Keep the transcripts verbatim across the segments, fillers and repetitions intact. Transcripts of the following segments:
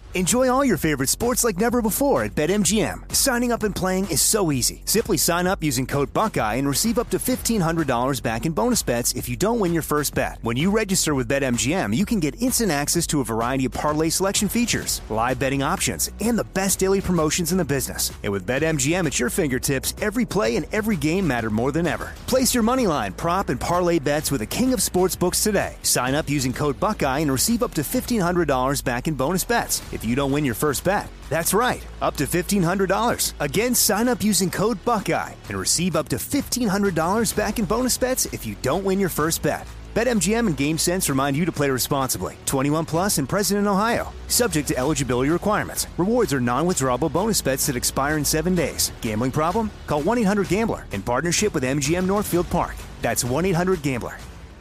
Enjoy all your favorite sports like never before at BetMGM. Signing up and playing is so easy. Simply sign up using code Buckeye and receive up to fifteen hundred dollars back in bonus bets if you don't win your first bet. When you register with BetMGM, you can get instant access to a variety of parlay selection features, live betting options, and the best daily promotions in the business. And with BetMGM at your fingertips, every play and every game matter more than ever. Place your moneyline, prop, and parlay bets with the king of sportsbooks today. Sign up using code Buckeye and receive up to fifteen hundred dollars back in bonus bets if you don't win your first bet. That's right, up to fifteen hundred dollars. Again, sign up using code Buckeye and receive up to fifteen hundred dollars back in bonus bets if you don't win your first bet. BetMGM and GameSense remind you to play responsibly. twenty-one plus and present in Ohio. Subject to eligibility requirements. Rewards are non-withdrawable bonus bets that expire in seven days. Gambling problem? Call one eight hundred gambler in partnership with M G M Northfield Park. That's one eight hundred gambler.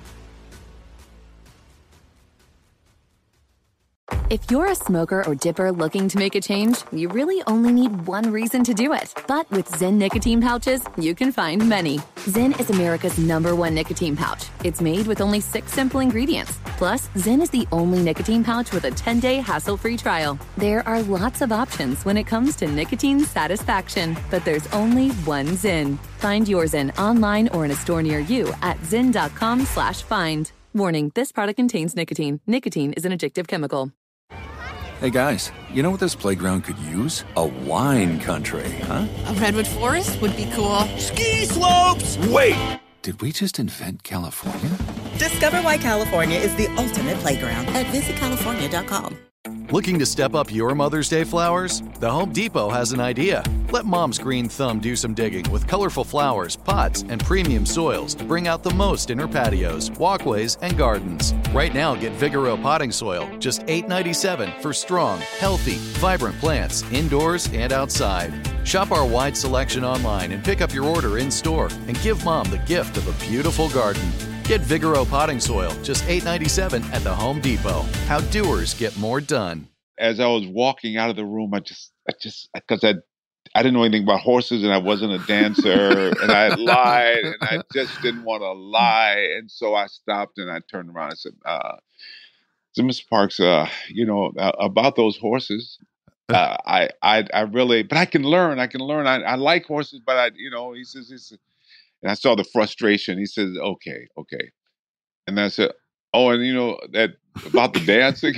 If you're a smoker or dipper looking to make a change, you really only need one reason to do it. But with Zyn nicotine pouches, you can find many. Zyn is America's number one nicotine pouch. It's made with only six simple ingredients. Plus, Zyn is the only nicotine pouch with a ten-day hassle-free trial. There are lots of options when it comes to nicotine satisfaction, but there's only one Zyn. Find your Zyn online or in a store near you at zyn.com slash find. Warning, this product contains nicotine. Nicotine is an addictive chemical. Hey guys, you know what this playground could use? A wine country, huh? A redwood forest would be cool. Ski slopes! Wait! Did we just invent California? Discover why California is the ultimate playground at visit california dot com. Looking to step up your Mother's Day flowers? The Home Depot has an idea. Let Mom's green thumb do some digging with colorful flowers, pots, and premium soils to bring out the most in her patios, walkways, and gardens. Right now, get Vigoro potting soil, just eight dollars and ninety-seven cents for strong, healthy, vibrant plants indoors and outside. Shop our wide selection online and pick up your order in-store and give Mom the gift of a beautiful garden. Get Vigoro potting soil, just eight dollars and ninety-seven cents at the Home Depot. How doers get more done. As I was walking out of the room, I just, I just, because I, I didn't know anything about horses and I wasn't a dancer and I had lied and I just didn't want to lie. And so I stopped and I turned around and said, uh, so Mister Parks, uh, you know, uh, about those horses, uh, I, I, I really, but I can learn, I can learn. I, I like horses, but I, you know, he says, he says, and I saw the frustration. He says, okay, okay. And I said, oh, and you know, that about the dancing.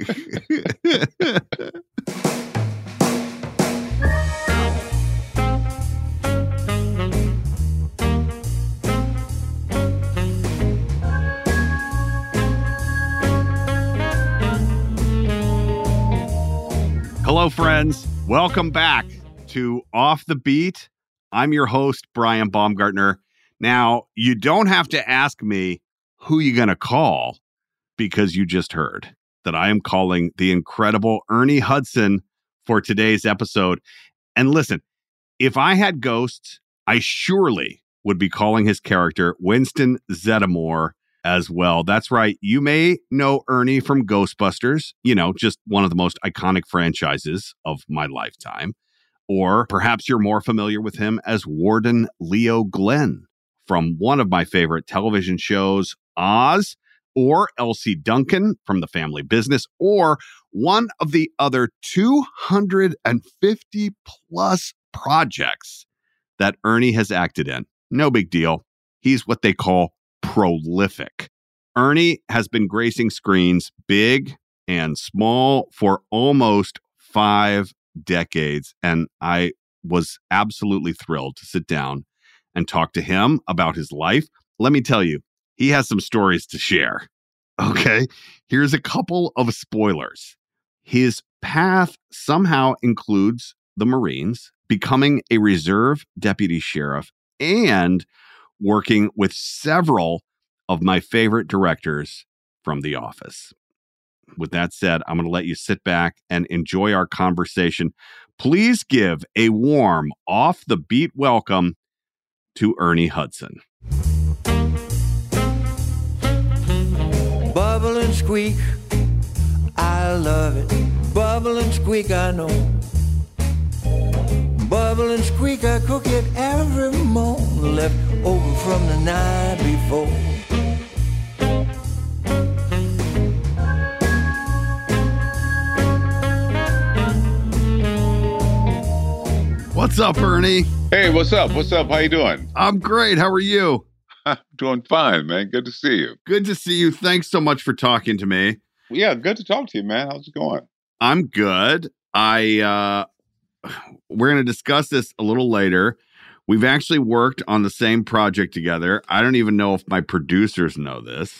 Hello, friends. Welcome back to Off the Beat. I'm your host, Brian Baumgartner. Now, you don't have to ask me who you're going to call because you just heard that I am calling the incredible Ernie Hudson for today's episode. And listen, if I had ghosts, I surely would be calling his character Winston Zeddemore as well. That's right. You may know Ernie from Ghostbusters, you know, just one of the most iconic franchises of my lifetime. Or perhaps you're more familiar with him as Warden Leo Glenn from one of my favorite television shows, Oz, or Elsie Duncan from The Family Business, or one of the other two hundred fifty plus projects that Ernie has acted in. No big deal. He's what they call prolific. Ernie has been gracing screens big and small for almost five decades, and I was absolutely thrilled to sit down and talk to him about his life. Let me tell you, he has some stories to share. Okay, here's a couple of spoilers. His path somehow includes the Marines, becoming a reserve deputy sheriff, and working with several of my favorite directors from The Office. With that said, I'm going to let you sit back and enjoy our conversation. Please give a warm, off-the-beat welcome to Ernie Hudson. Bubble and squeak, I love it. Bubble and squeak, I know. Bubble and squeak, I cook it every morning, left over from the night before. What's up, Ernie? Hey, what's up? What's up? How you doing? I'm great. How are you? I'm doing fine, man. Good to see you. Good to see you. Thanks so much for talking to me. Yeah, good to talk to you, man. How's it going? I'm good. I uh we're going to discuss this a little later. We've actually worked on the same project together. I don't even know if my producers know this,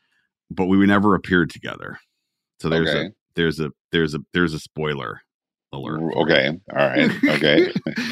but we never appeared together. So there's Okay. a there's a there's a there's a spoiler alert. Okay. All right. Okay.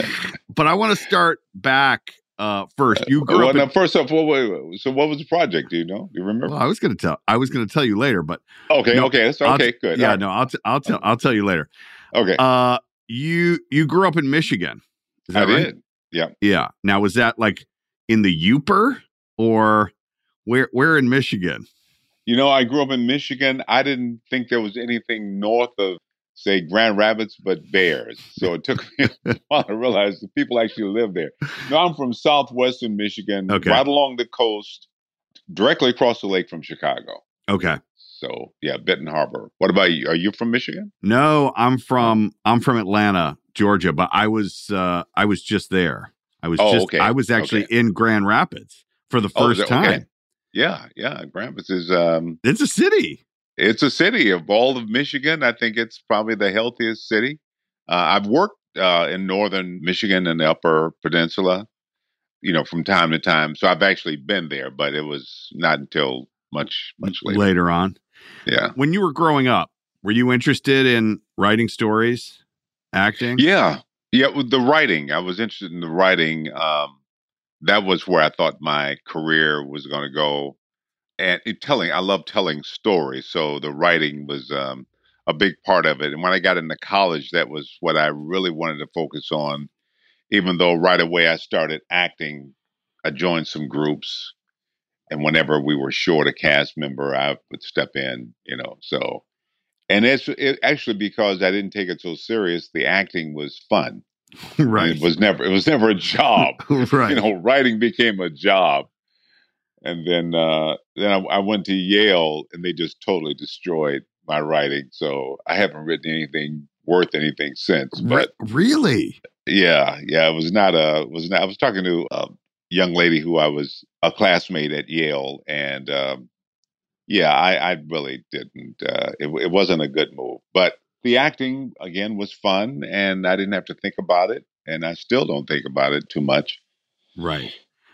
But I want to start back uh first. You grew well, up now, in, first off, what, what, so what was the project? Do you know? Do you remember? well, I was going to tell I was going to tell you later, but okay. no, okay. That's I'll okay. t- Good. Yeah, All right. no, I'll t- I'll tell I'll tell you later. Okay. Uh you you grew up in Michigan. Is that I right? did. Yeah. Yeah. Now, was that like in the Uper or where where in Michigan? You know, I grew up in Michigan. I didn't think there was anything north of, say, Grand Rapids, but Bears. So it took me a while to realize that people actually live there. No, I'm from southwestern Michigan, Okay. right along the coast, directly across the lake from Chicago. Okay. So yeah, Benton Harbor. What about you? Are you from Michigan? No, I'm from I'm from Atlanta, Georgia, but I was uh I was just there. I was Oh, just okay. I was actually Okay. in Grand Rapids for the Oh, first is that- time. okay. Yeah, yeah. Grand Rapids is um It's a city. it's a city of all of Michigan. I think it's probably the healthiest city. Uh, I've worked uh, in northern Michigan and the Upper Peninsula, you know, from time to time. So I've actually been there, but it was not until much, much later. Later on. Yeah. When you were growing up, were you interested in writing stories, acting? Yeah. Yeah. With the writing, I was interested in the writing. Um, that was where I thought my career was going to go. And it, telling, I love telling stories. So the writing was um, a big part of it. And when I got into college, that was what I really wanted to focus on. Even though right away I started acting, I joined some groups. And whenever we were short a cast member, I would step in, you know. So, and it's it, actually because I didn't take it so serious. The acting was fun. Right. It was never it was never a job. Right. You know, writing became a job. And then uh, then I, I went to Yale, and they just totally destroyed my writing. So I haven't written anything worth anything since. But Re- really? yeah, yeah, it was not a it was not. I was talking to a young lady who I was a classmate at Yale, and um, yeah, I, I really didn't. Uh, it, it wasn't a good move. But the acting again was fun, and I didn't have to think about it, and I still don't think about it too much. Right.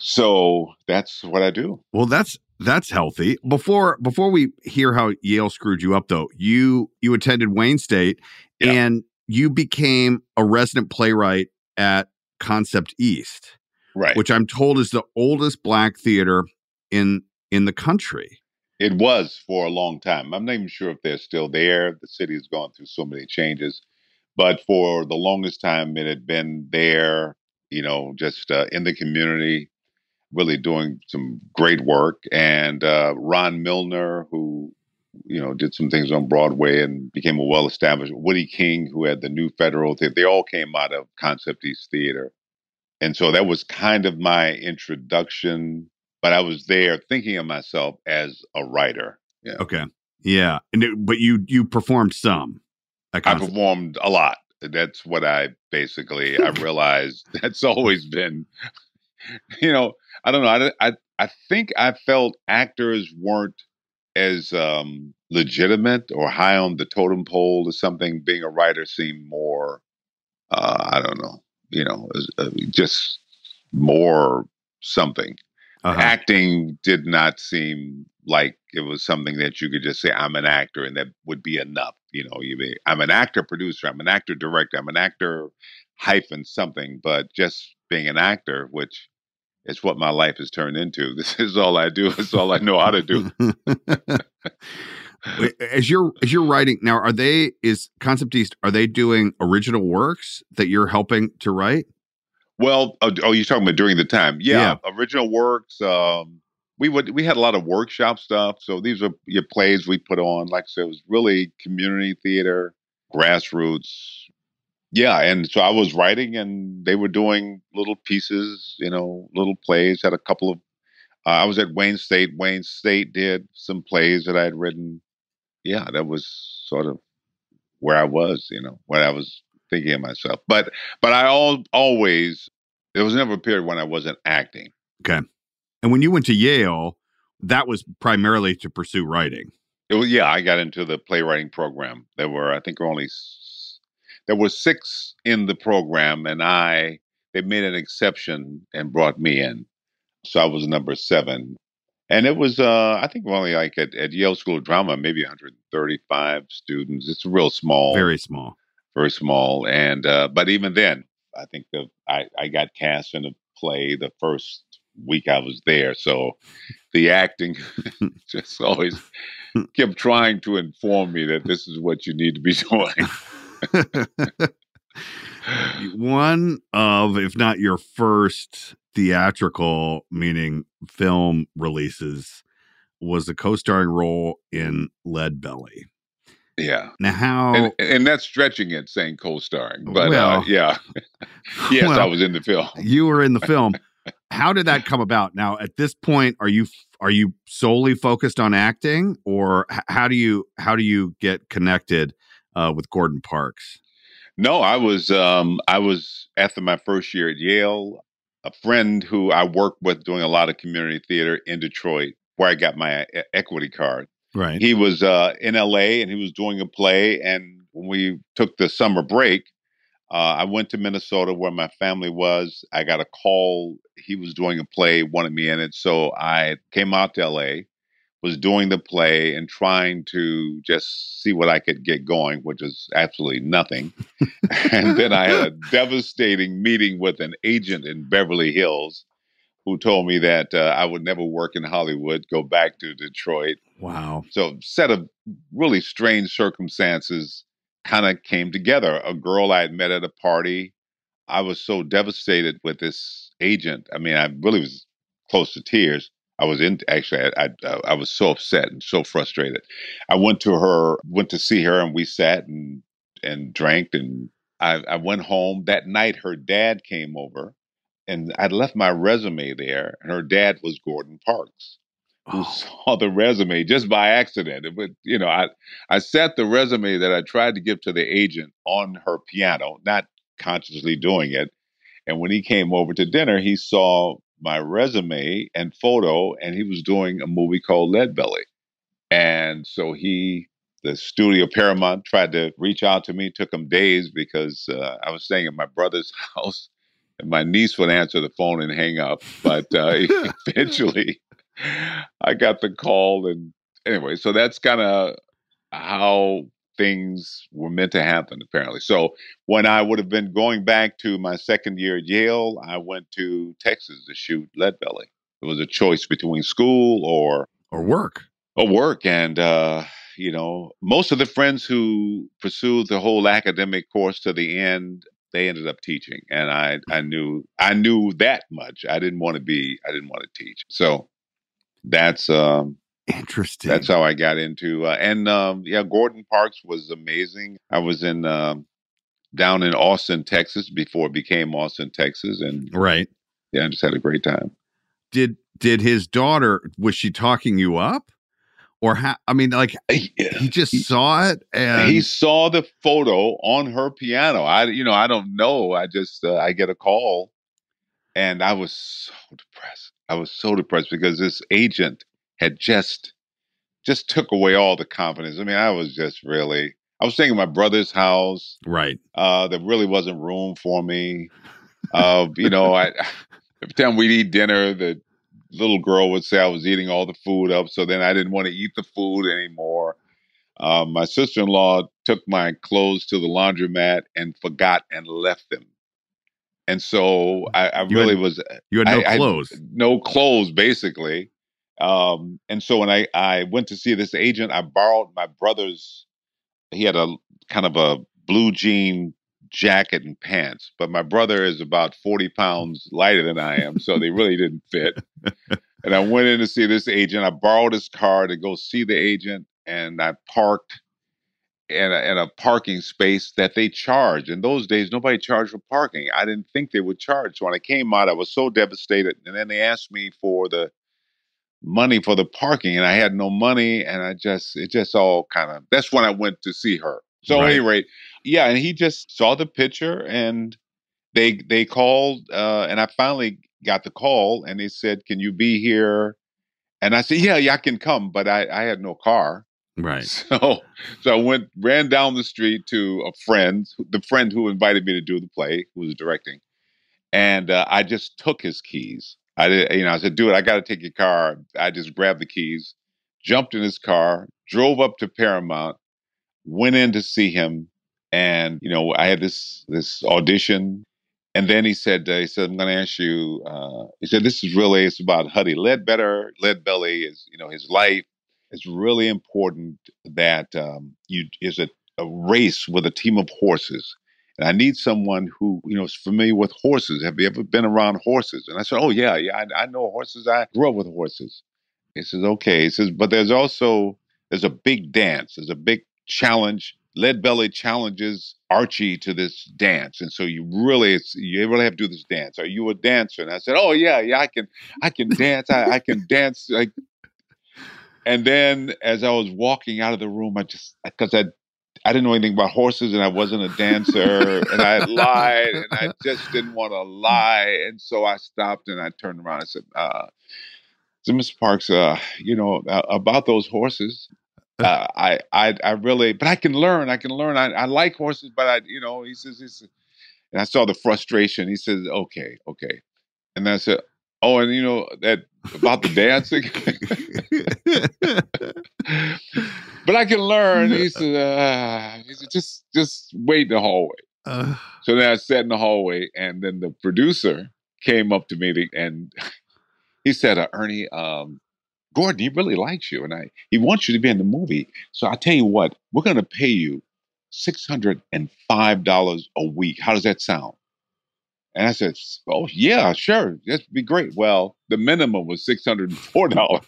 So that's what I do. Well, that's that's healthy. Before before we hear how Yale screwed you up, though, you you attended Wayne State, Yeah. and you became a resident playwright at Concept East, Right. which I'm told is the oldest Black theater in in the country. It was for a long time. I'm not even sure if they're still there. The city has gone through so many changes. But for the longest time, it had been there, you know, just uh, in the community, really doing some great work. And uh, Ron Milner, who, you know, did some things on Broadway and became a well-established, Woody King, who had the New Federal Theater, they all came out of Concept East Theater. And so that was kind of my introduction. But I was there thinking of myself as a writer. Yeah. Okay. Yeah. And it, but you you performed some at I Concept. performed a lot. That's what I basically, I realized that's always been, you know, I don't know. I, I, I think I felt actors weren't as um, legitimate or high on the totem pole or something. Being a writer seemed more, uh, I don't know, you know, uh, just more something. Uh-huh. Acting did not seem like it was something that you could just say, I'm an actor, and that would be enough. You know, you be, I'm an actor producer, I'm an actor director, I'm an actor hyphen something, but just being an actor, which is what my life has turned into. This is all I do. It's all I know how to do. As you're as you're writing now, are they is Concept East? Are they doing original works that you're helping to write? Well, oh, oh, you're talking about during the time. Yeah, yeah. Original works. Um, we would we had a lot of workshop stuff. So these are your plays we put on. Like I said, it was really community theater, grassroots. Yeah, and so I was writing, and they were doing little pieces, you know, little plays. Had a couple of. Uh, I was at Wayne State. Wayne State did some plays that I had written. Yeah, that was sort of where I was, you know, where I was thinking of myself. But but I all, always, there was never a period when I wasn't acting. Okay. And when you went to Yale, that was primarily to pursue writing. It was, yeah, I got into the playwriting program. There were, I think, only there were six in the program, and I they made an exception and brought me in. So I was number seven. And it was, uh, I think, only like at, at Yale School of Drama, maybe one hundred thirty-five students. It's real small, very small, very small. And uh, but even then, I think the I, I got cast in a play the first week I was there. So the acting just always kept trying to inform me that this is what you need to be doing. One of, if not your first theatrical, meaning film releases, was a co-starring role in Lead Belly. Yeah. Now, how... And, and that's stretching it, saying co-starring. But well, uh, yeah. yes, well, I was in the film. You were in the film. How did that come about? Now, at this point, are you are you solely focused on acting, or how do you how do you get connected uh, with Gordon Parks? No, I was um, I was after my first year at Yale. A friend who I worked with doing a lot of community theater in Detroit, where I got my e- equity card. Right. He was uh, in L A and he was doing a play. And when we took the summer break, uh, I went to Minnesota where my family was. I got a call. He was doing a play, wanted me in it. So I came out to L A, was doing the play and trying to just see what I could get going, which is absolutely nothing. And then I had a devastating meeting with an agent in Beverly Hills who told me that uh, I would never work in Hollywood, go back to Detroit. Wow. So set of really strange circumstances kind of came together. A girl I had met at a party. I was so devastated with this agent. I mean, I really was close to tears. I was in, actually, I, I, I was so upset and so frustrated. I went to her, went to see her, and we sat and, and drank. And I, I went home. That night, her dad came over, and I'd left my resume there. And her dad was Gordon Parks, who oh. saw the resume just by accident. But, you know, I, I sat the resume that I tried to give to the agent on her piano, not consciously doing it. And when he came over to dinner, he saw my resume and photo, and he was doing a movie called Lead Belly. And so he, the studio Paramount, tried to reach out to me. It took him days because uh, I was staying at my brother's house, and my niece would answer the phone and hang up. But uh, eventually I got the call. And anyway, so that's kind of how things were meant to happen, apparently. So when I would have been going back to my second year at Yale, I went to Texas to shoot Lead Belly. It was a choice between school or or work. Or work. And, uh, you know, most of the friends who pursued the whole academic course to the end, they ended up teaching. And I, I knew I knew that much. I didn't want to be, I didn't want to teach. So that's um interesting. That's how I got into, uh, and um, yeah, Gordon Parks was amazing. I was in um, down in Austin, Texas, before it became Austin, Texas, and right, yeah, I just had a great time. Did did his daughter, was she talking you up, or how? I mean, like yeah. he just he, saw it, and he saw the photo on her piano. I, you know, I don't know. I just uh, I get a call, and I was so depressed. I was so depressed because this agent had just just took away all the confidence. I mean, I was just really, I was staying at my brother's house. Right. Uh, there really wasn't room for me. Uh, you know, I, every time we'd eat dinner, the little girl would say I was eating all the food up. So then I didn't want to eat the food anymore. Uh, my sister-in-law took my clothes to the laundromat and forgot and left them. And so I, I really had, was. You had no I, clothes. I, no clothes, basically. Um, and so when I, I went to see this agent, I borrowed my brother's, he had a kind of a blue jean jacket and pants, but my brother is about forty pounds lighter than I am. So they really didn't fit. And I went in to see this agent. I borrowed his car to go see the agent, and I parked in a, in a parking space that they charge. In those days, nobody charged for parking. I didn't think they would charge. So when I came out, I was so devastated. And then they asked me for the money for the parking, and I had no money, and I just, it just all kind of, that's when I went to see her. So Right. anyway, yeah, and he just saw the picture, and they they called, uh, and I finally got the call, and they said, "Can you be here?" And I said, "Yeah, yeah, I can come," but I, I had no car. Right. So so I went ran down the street to a friend, the friend who invited me to do the play, who was directing, and uh, I just took his keys. I did, you know, I said, "Dude, I got to take your car." I just grabbed the keys, jumped in his car, drove up to Paramount, went in to see him, and you know, I had this this audition, and then he said, uh, he said, "I'm going to ask you." Uh, he said, "This is really it's about Huddy Ledbetter. Leadbelly is, you know, his life. It's really important that um, you is a, a race with a team of horses, and I need someone who, you know, is familiar with horses. Have you ever been around horses?" And I said, "Oh yeah, yeah, I, I know horses. I grew up with horses." He says, "Okay." He says, "But there's also there's a big dance. There's a big challenge. Leadbelly challenges Archie to this dance, and so you really, it's, you really have to do this dance. Are you a dancer?" And I said, "Oh yeah, yeah, I can, I can dance. I, I can dance." Like, and then as I was walking out of the room, I just because I, I didn't know anything about horses, and I wasn't a dancer, and I lied, and I just didn't want to lie, and so I stopped and I turned around. And I said, uh, "So, Mister Parks, uh, you know uh, about those horses." Uh, I, I, I really, but I can learn. I can learn. I, I like horses, but I, you know, he says, he says, and I saw the frustration. He says, "Okay, okay," and I said, "Oh, and you know that about the dancing, but I can learn." He said, uh, "He said, just, just wait in the hallway." Uh, So then I sat in the hallway, and then the producer came up to me to, and he said, uh, "Ernie, um." Gordon, he really likes you, and I he wants you to be in the movie. So I tell you what, we're going to pay you six hundred and five dollars a week. How does that sound? And I said, "Oh yeah, sure, that'd be great." Well, the minimum was six hundred and four dollars.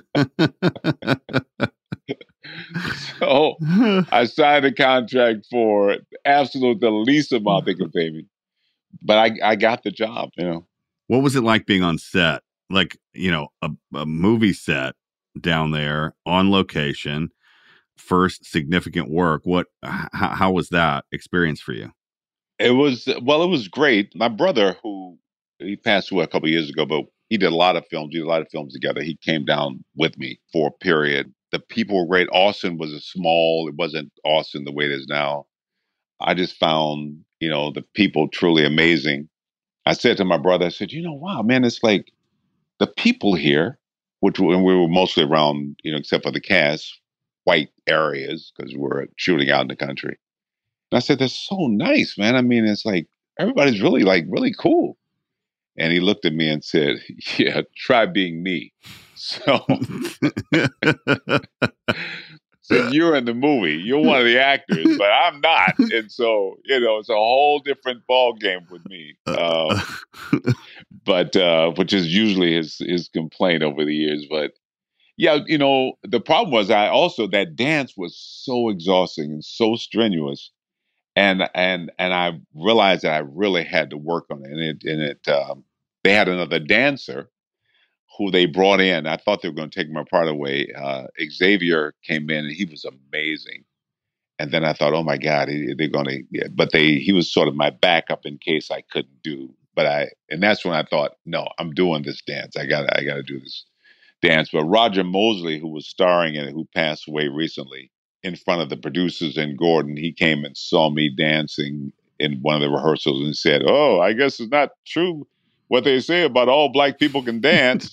So I signed a contract for absolute the least amount they could pay me, but I I got the job. You know, what was it like being on set? Like, you know, a, a movie set down there on location, first significant work. What, h- how was that experience for you? it was well, it was great. My brother, who he passed away a couple of years ago, but he did a lot of films. We did a lot of films together. He came down with me for a period. The people were great. Austin was a small. It wasn't Austin the way it is now. I just found, you know, the people truly amazing. I said to my brother, I said, "You know, wow, man, it's like the people here, which and we were mostly around, you know, except for the cast, white areas because we're shooting out in the country." And I said, "That's so nice, man. I mean, it's like everybody's really like really cool." And he looked at me and said, "Yeah, try being me." So said, "You're in the movie. You're one of the actors, but I'm not." And so, you know, it's a whole different ball game with me. Um, but uh, which is usually his his complaint over the years. But yeah, you know, the problem was I also that dance was so exhausting and so strenuous, and and and I realized that I really had to work on it. And it and it um, they had another dancer who they brought in. I thought they were going to take my part away. Uh, Xavier came in and he was amazing. And then I thought, oh my God, he, they're going to. Yeah. But they he was sort of my backup in case I couldn't do. But I and that's when I thought, no, I'm doing this dance. I got I got to do this dance. But Roger Mosley, who was starring in it, who passed away recently, in front of the producers and Gordon, he came and saw me dancing in one of the rehearsals and said, "Oh, I guess it's not true what they say about all black people can dance."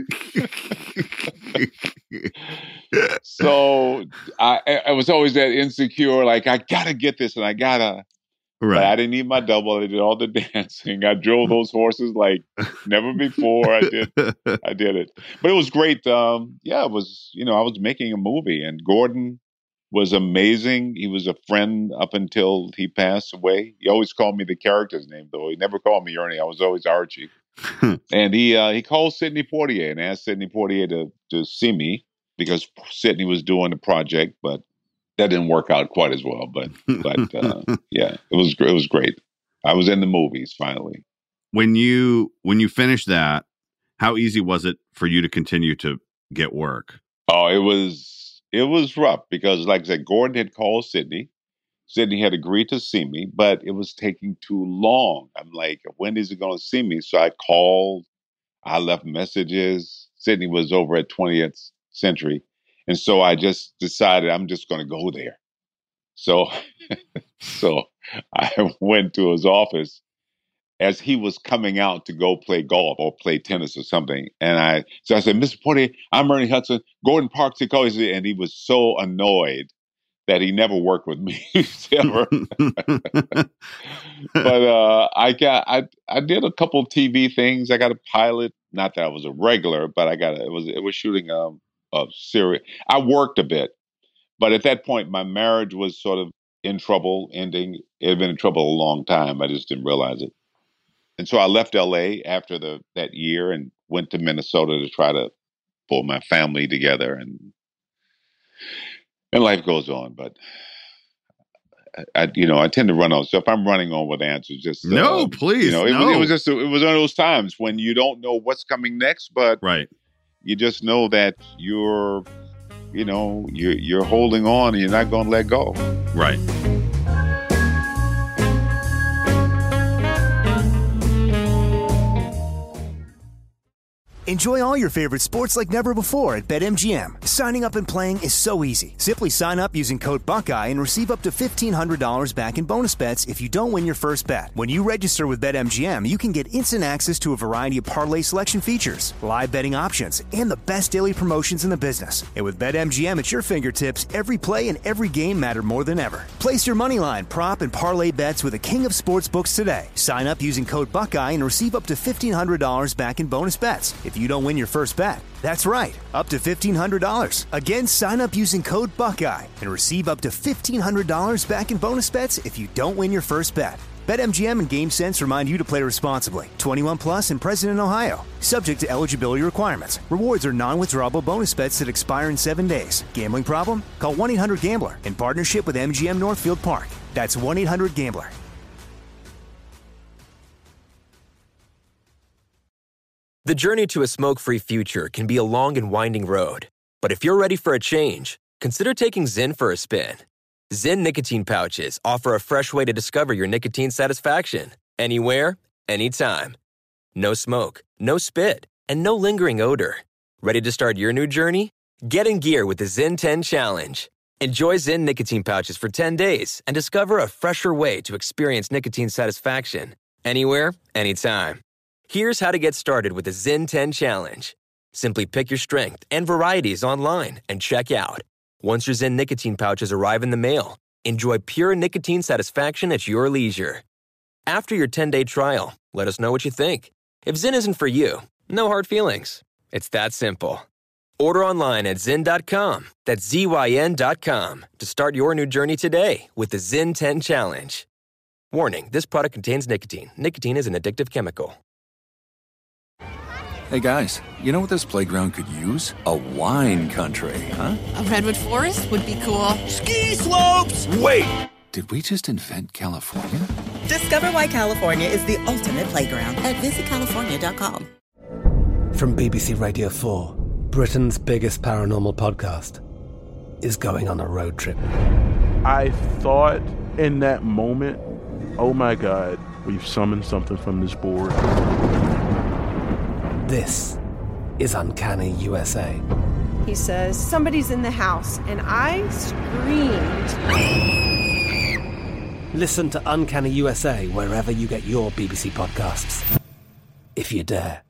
So I, I was always that insecure, like I gotta get this and I gotta. Right. But I didn't need my double. I did all the dancing. I drove those horses like never before. I did, I did it. But it was great. Um, yeah, it was. You know, I was making a movie, and Gordon was amazing. He was a friend up until he passed away. He always called me the character's name, though. He never called me Ernie. I was always Archie. And he uh, he called Sidney Poitier and asked Sidney Poitier to to see me because Sidney was doing the project, but that didn't work out quite as well. But but uh, yeah, it was it was great. I was in the movies finally. When you when you finished that, how easy was it for you to continue to get work? Oh, it was it was rough because, like I said, Gordon had called Sidney, Sydney had agreed to see me, but it was taking too long. I'm like, when is he going to see me? So I called, I left messages. Sydney was over at twentieth Century. And so I just decided I'm just going to go there. So, so I went to his office as he was coming out to go play golf or play tennis or something. And I, so I said, Mister Portier, I'm Ernie Hudson, Gordon Parks. And he was so annoyed that he never worked with me ever. But uh, I got, I, I did a couple of T V things. I got a pilot. Not that I was a regular, but I got, a, it was, it was shooting a, a series. I worked a bit, but at that point, my marriage was sort of in trouble, ending. It had been in trouble a long time. I just didn't realize it. And so I left L A after the that year and went to Minnesota to try to pull my family together, and and life goes on. But I, I you know, I tend to run on. So if I'm running on with answers, just no, uh, please, you know, it, no. was, it was just it was one of those times when you don't know what's coming next, but right, you just know that you're, you know, you're you're holding on and you're not going to let go. Right. Enjoy all your favorite sports like never before at BetMGM. Signing up and playing is so easy. Simply sign up using code Buckeye and receive up to fifteen hundred dollars back in bonus bets if you don't win your first bet. When you register with BetMGM, you can get instant access to a variety of parlay selection features, live betting options, and the best daily promotions in the business. And with BetMGM at your fingertips, every play and every game matter more than ever. Place your moneyline, prop, and parlay bets with the king of sportsbooks today. Sign up using code Buckeye and receive up to fifteen hundred dollars back in bonus bets if you don't win your first bet. That's right, up to fifteen hundred dollars. Again, sign up using code Buckeye and receive up to fifteen hundred dollars back in bonus bets if you don't win your first bet. BetMGM and GameSense remind you to play responsibly. twenty-one plus and present in Ohio. Subject to eligibility requirements. Rewards are non-withdrawable bonus bets that expire in seven days. Gambling problem? Call one eight hundred gambler in partnership with M G M Northfield Park. That's one eight hundred gambler. The journey to a smoke-free future can be a long and winding road. But if you're ready for a change, consider taking Zyn for a spin. Zyn nicotine pouches offer a fresh way to discover your nicotine satisfaction. Anywhere, anytime. No smoke, no spit, and no lingering odor. Ready to start your new journey? Get in gear with the Zyn ten Challenge. Enjoy Zyn nicotine pouches for ten days and discover a fresher way to experience nicotine satisfaction. Anywhere, anytime. Here's how to get started with the Zyn ten Challenge. Simply pick your strength and varieties online and check out. Once your Zyn nicotine pouches arrive in the mail, enjoy pure nicotine satisfaction at your leisure. After your ten-day trial, let us know what you think. If Zyn isn't for you, no hard feelings. It's that simple. Order online at zyn dot com, that's Z Y N dot com, to start your new journey today with the Zyn ten Challenge. Warning, this product contains nicotine. Nicotine is an addictive chemical. Hey guys, you know what this playground could use? A wine country, huh? A redwood forest would be cool. Ski slopes! Wait! Did we just invent California? Discover why California is the ultimate playground at visit california dot com. From B B C Radio four, Britain's biggest paranormal podcast is going on a road trip. I thought in that moment, oh my God, we've summoned something from this board. This is Uncanny U S A. He says, somebody's in the house, and I screamed. Listen to Uncanny U S A wherever you get your B B C podcasts, if you dare.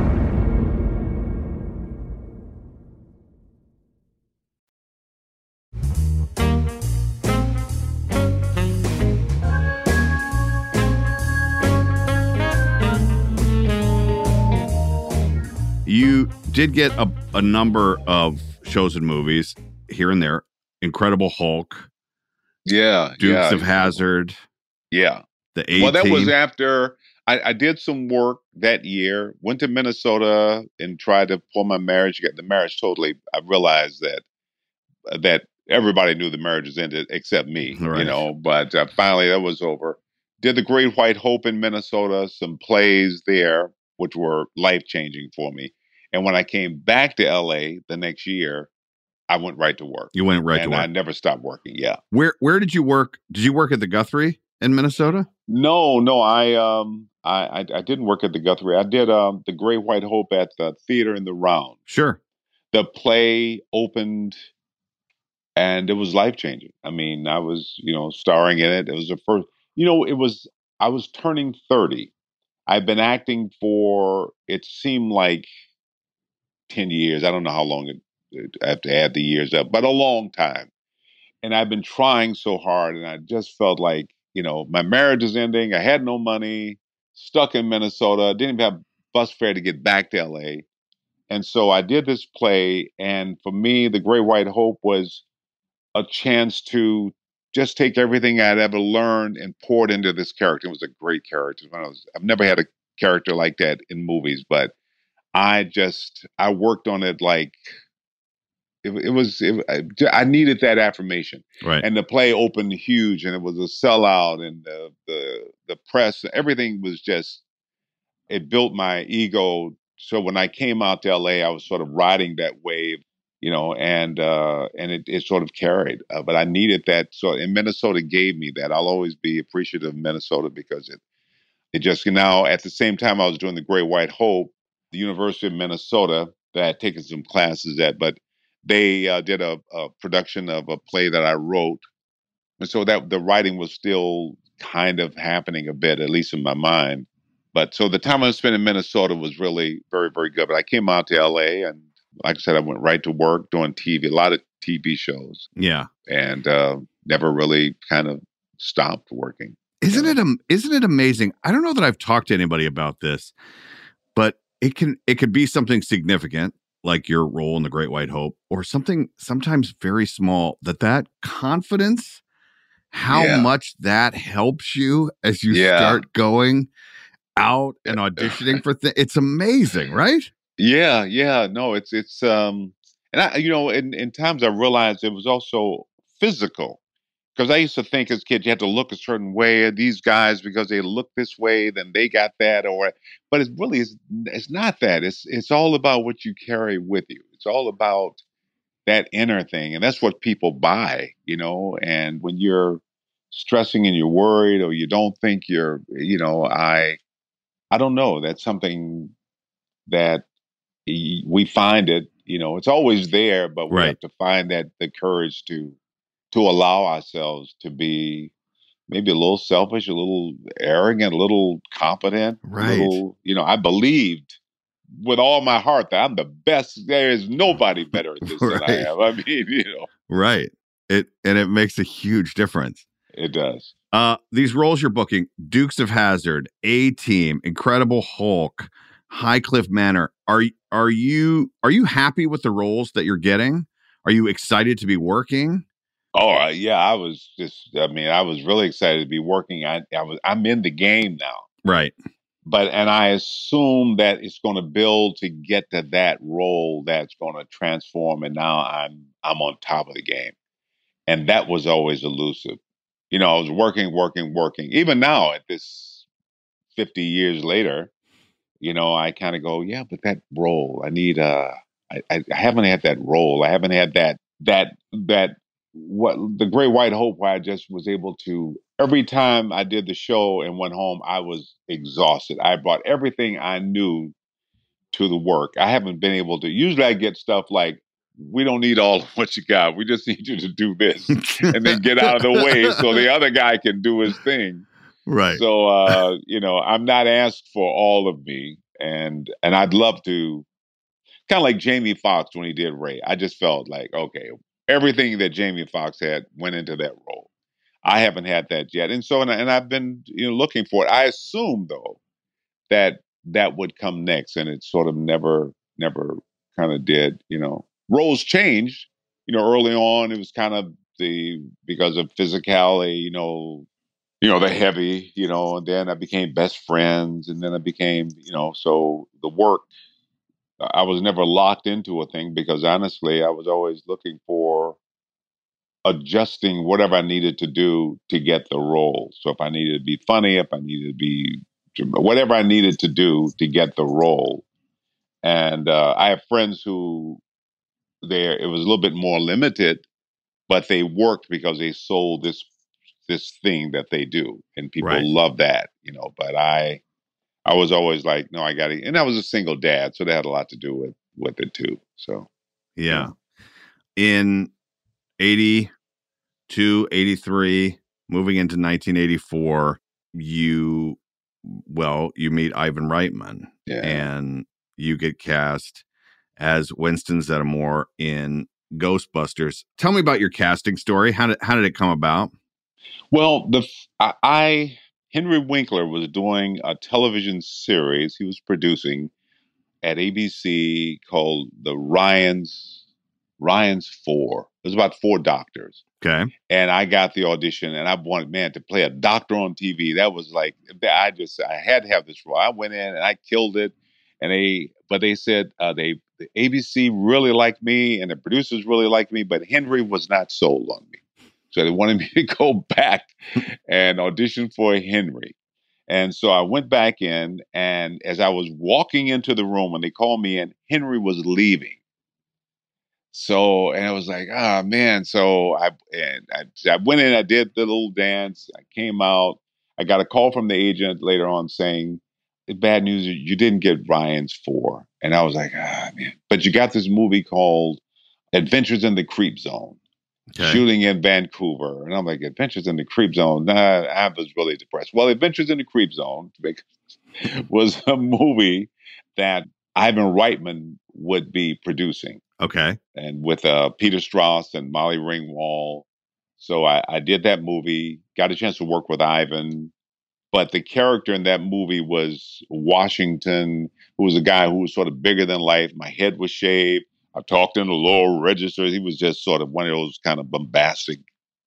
You did get a, a number of shows and movies here and there. Incredible Hulk. Yeah. Dukes yeah. of Hazzard. Yeah. The A-Team. Well, that was after I, I did some work that year, went to Minnesota and tried to pull my marriage, get the marriage totally. I realized that that everybody knew the marriage was ended except me, right. you know, but uh, finally that was over. Did the Great White Hope in Minnesota, some plays there, which were life-changing for me. And when I came back to L A the next year, I went right to work. You went right and to work. I never stopped working. Yeah. Where Where did you work? Did you work at the Guthrie in Minnesota? No, no, I um I I, I didn't work at the Guthrie. I did um the Great White Hope at the Theater in the Round. Sure. The play opened, and it was life changing. I mean, I was you know starring in it. It was the first. You know, it was. I was turning thirty. I've been acting for, it seemed like ten years. I don't know how long it, it, I have to add the years up, but a long time. And I've been trying so hard, and I just felt like, you know, my marriage is ending. I had no money, stuck in Minnesota, didn't even have bus fare to get back to L A. And so I did this play, and for me, The Great White Hope was a chance to just take everything I'd ever learned and pour it into this character. It was a great character. When I was, I've never had a character like that in movies, but I just, I worked on it like, it, it was, it, I, I needed that affirmation. Right. And the play opened huge, and it was a sellout, and the, the, the press, everything was just, it built my ego. So when I came out to L A, I was sort of riding that wave, you know, and uh, and it, it sort of carried. Uh, but I needed that. So, and Minnesota gave me that. I'll always be appreciative of Minnesota because it it just, now, at the same time I was doing The Great White Hope, the University of Minnesota, that I had taken some classes at, but they uh, did a, a production of a play that I wrote. And so that the writing was still kind of happening a bit, at least in my mind. But so the time I spent in Minnesota was really very, very good. But I came out to L A, and like I said, I went right to work doing T V, a lot of T V shows. Yeah. And uh, never really kind of stopped working. Isn't it um, isn't it amazing? I don't know that I've talked to anybody about this, but it can it could be something significant, like your role in The Great White Hope, or something sometimes very small, that that confidence, how Yeah. much that helps you as you Yeah. start going out and auditioning for things. It's amazing, right? Yeah, yeah, no, it's it's um, and I, you know, in in times I realized it was also physical, because I used to think as a kid you had to look a certain way. These guys, because they look this way, then they got that, or but it's really it's, it's not that. It's it's all about what you carry with you. It's all about that inner thing, and that's what people buy, you know. And when you're stressing and you're worried, or you don't think you're, you know, I I don't know. That's something that y- we find it, you know, it's always there, but we Right. have to find that the courage to to allow ourselves to be maybe a little selfish, a little arrogant, a little competent, a Right. little, you know, I believed with all my heart that I'm the best. There is nobody better at this than I Right. am. I mean, you know, Right. It and it makes a huge difference. it does. Uh, these roles you're booking: Dukes of Hazzard, A-Team, Incredible Hulk, Highcliffe Manor. Are are you are you happy with the roles that you're getting? Are you excited to be working? Oh, uh, yeah, I was just, I mean, I was really excited to be working. I, I was, I'm in the game now. Right. But, and I assume that it's going to build to get to that role that's going to transform. And now I'm, I'm on top of the game. And that was always elusive. You know, I was working, working, working. Even now at this fifty years later, you know, I kind of go, yeah, but that role, I need, uh, I, I, I haven't had that role. I haven't had that, that, that, what the Great White Hope, where I just was able to, every time I did the show and went home, I was exhausted. I brought everything I knew to the work. I haven't been able to, usually I get stuff like, we don't need all of what you got. We just need you to do this and then get out of the way so the other guy can do his thing. Right. So, uh, you know, I'm not asked for all of me. And, and I'd love to, kind of like Jamie Foxx when he did Ray. I just felt like, okay, everything that Jamie Foxx had went into that role. I haven't had that yet. And so, and, I, and I've been, you know, looking for it. I assume though that that would come next, and it sort of never, never kind of did, you know. Roles changed, you know, early on it was kind of the, because of physicality, you know, you know, the heavy, you know, and then I became best friends, and then I became, you know, so the work, I was never locked into a thing because honestly, I was always looking for adjusting whatever I needed to do to get the role. So if I needed to be funny, if I needed to be, whatever I needed to do to get the role. And uh, I have friends who there it was a little bit more limited, but they worked because they sold this this thing that they do, and people Right. love that, you know. But I I was always like, no, I got to, and I was a single dad, so that had a lot to do with with it too. So yeah, in eighty-two, eighty-three, moving into nineteen eighty-four, you well, you meet Ivan Reitman, yeah. and you get cast as Winston Zeddemore in Ghostbusters. Tell me about your casting story. How did how did it come about? Well, the I, I Henry Winkler was doing a television series he was producing at A B C called the Ryan's Ryan's Four. It was about four doctors. Okay. And I got the audition, and I wanted, man, to play a doctor on T V. That was like, I just, I had to have this role. I went in and I killed it. And they, but they said uh, they, the A B C really liked me, and the producers really liked me, but Henry was not sold on me. So they wanted me to go back and audition for Henry. And so I went back in, and as I was walking into the room, when they called me in, Henry was leaving. So, and I was like, ah, oh, man. So I, and I, I went in, I did the little dance. I came out. I got a call from the agent later on saying, bad news, you didn't get Ryan's Four. And I was like, ah, man. But you got this movie called Adventures in the Creep Zone, okay. shooting in Vancouver. And I'm like, Adventures in the Creep Zone? Nah, I was really depressed. Well, Adventures in the Creep Zone was a movie that Ivan Reitman would be producing. Okay. And with uh, Peter Strauss and Molly Ringwald. So I, I did that movie, got a chance to work with Ivan. But the character in that movie was Washington, who was a guy who was sort of bigger than life. My head was shaved. I talked in the lower register. He was just sort of one of those kind of bombastic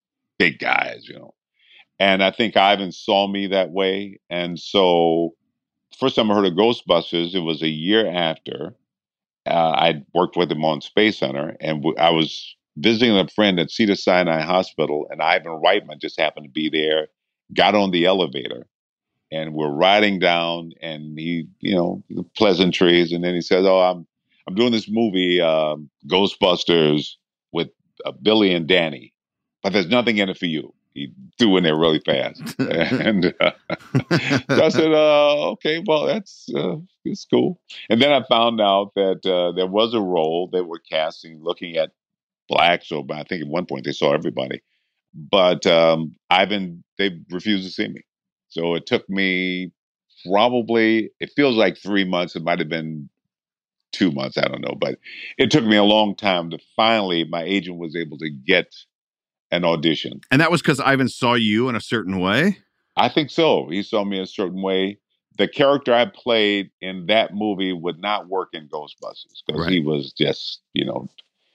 big guys, you know. And I think Ivan saw me that way. And so first time I heard of Ghostbusters, it was a year after. Uh, I worked with him on Space Center, and w- I was visiting a friend at Cedars-Sinai Hospital, and Ivan Reitman just happened to be there, got on the elevator, and we're riding down, and he, you know, the pleasantries, and then he says, oh, I'm I'm doing this movie, um, Ghostbusters, with uh, Billy and Danny, but there's nothing in it for you. He threw in there really fast. And uh, so I said, uh, okay, well, that's uh, it's cool. And then I found out that uh, there was a role they were casting looking at blacks, or I think at one point they saw everybody. But um, Ivan, they refused to see me. So it took me probably, it feels like three months. It might have been two months. I don't know. But it took me a long time to finally, my agent was able to get an audition. And that was because Ivan saw you in a certain way? I think so. He saw me in a certain way. The character I played in that movie would not work in Ghostbusters because right. he was just, you know,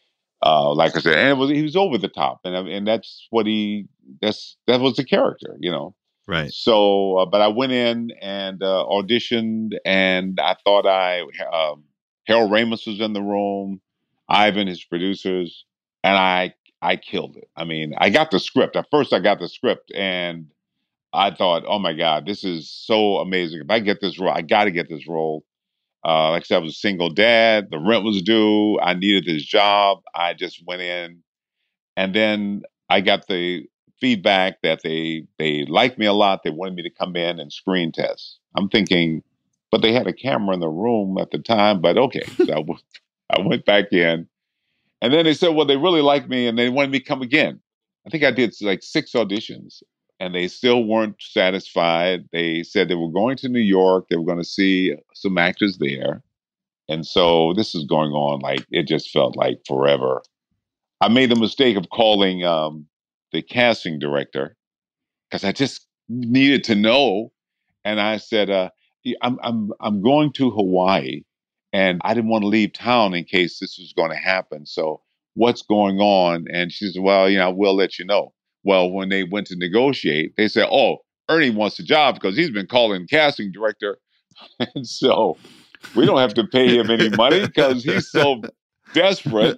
uh, like I said, and it was, he was over the top, and and that's what he that's that was the character, you know. Right. So, uh, but I went in and uh, auditioned, and I thought I um, Harold Ramis was in the room, Ivan, his producers, and I. I killed it. I mean, I got the script. At first, I got the script, and I thought, oh, my God, this is so amazing. If I get this role, I got to get this role. Uh, like I said, I was a single dad. The rent was due. I needed this job. I just went in. And then I got the feedback that they they liked me a lot. They wanted me to come in and screen test. I'm thinking, but they had a camera in the room at the time. But okay, so I, I went back in. And then they said, well, they really like me, and they wanted me to come again. I think I did like six auditions, and they still weren't satisfied. They said they were going to New York. They were going to see some actors there. And so this is going on like, it just felt like forever. I made the mistake of calling um, the casting director because I just needed to know. And I said, uh, I'm, I'm, I'm going to Hawaii. And I didn't want to leave town in case this was going to happen. So what's going on? And she said, well, you know, we'll let you know. Well, when they went to negotiate, they said, oh, Ernie wants the job because he's been calling casting director. And so we don't have to pay him any money because he's so desperate.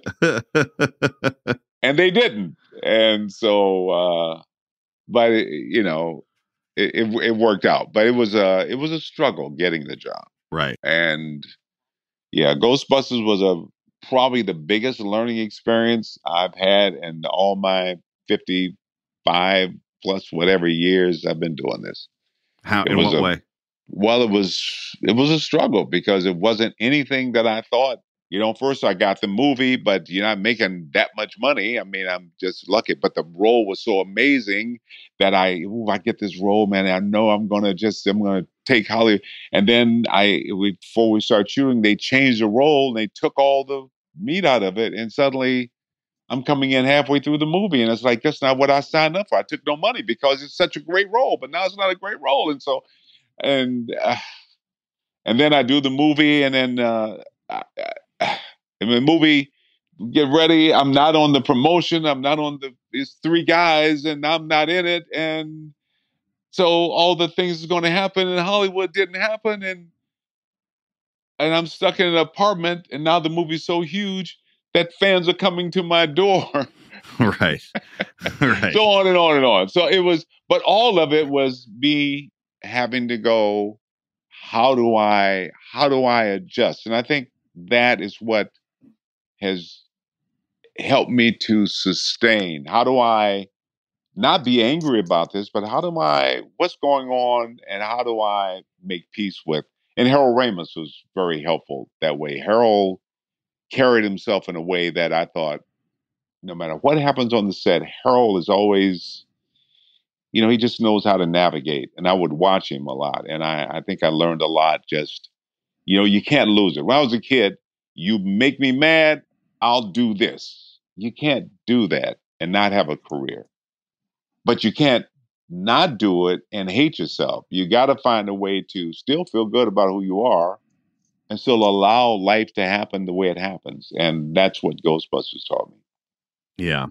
And they didn't. And so, uh, but, it, you know, it, it, it worked out. But it was a, it was a struggle getting the job. Right. And yeah, Ghostbusters was a probably the biggest learning experience I've had in all my fifty-five plus whatever years I've been doing this. How, it in was what a, way? Well, it was, it was a struggle because it wasn't anything that I thought. You know, first I got the movie, but you're not making that much money. I mean, I'm just lucky. But the role was so amazing that I, ooh, I get this role, man. I know I'm gonna just, I'm gonna take Hollywood. And then I, we, before we start shooting, they changed the role and they took all the meat out of it. And suddenly, I'm coming in halfway through the movie, and it's like that's not what I signed up for. I took no money because it's such a great role, but now it's not a great role, and so, and uh, and then I do the movie, and then. Uh, I, in the movie, get ready. I'm not on the promotion. I'm not on the. It's three guys, and I'm not in it. And so all the things is going to happen in Hollywood didn't happen, and and I'm stuck in an apartment. And now the movie's so huge that fans are coming to my door. Right, right. So on and on and on. So it was, but all of it was me having to go. How do I? How do I adjust? And I think that is what has helped me to sustain. How do I not be angry about this, but how do I, what's going on and how do I make peace with? And Harold Ramis was very helpful that way. Harold carried himself in a way that I thought, no matter what happens on the set, Harold is always, you know, he just knows how to navigate. And I would watch him a lot. And I, I think I learned a lot just, you know, you can't lose it. When I was a kid, you make me mad, I'll do this. You can't do that and not have a career. But you can't not do it and hate yourself. You got to find a way to still feel good about who you are and still allow life to happen the way it happens. And that's what Ghostbusters taught me. Yeah.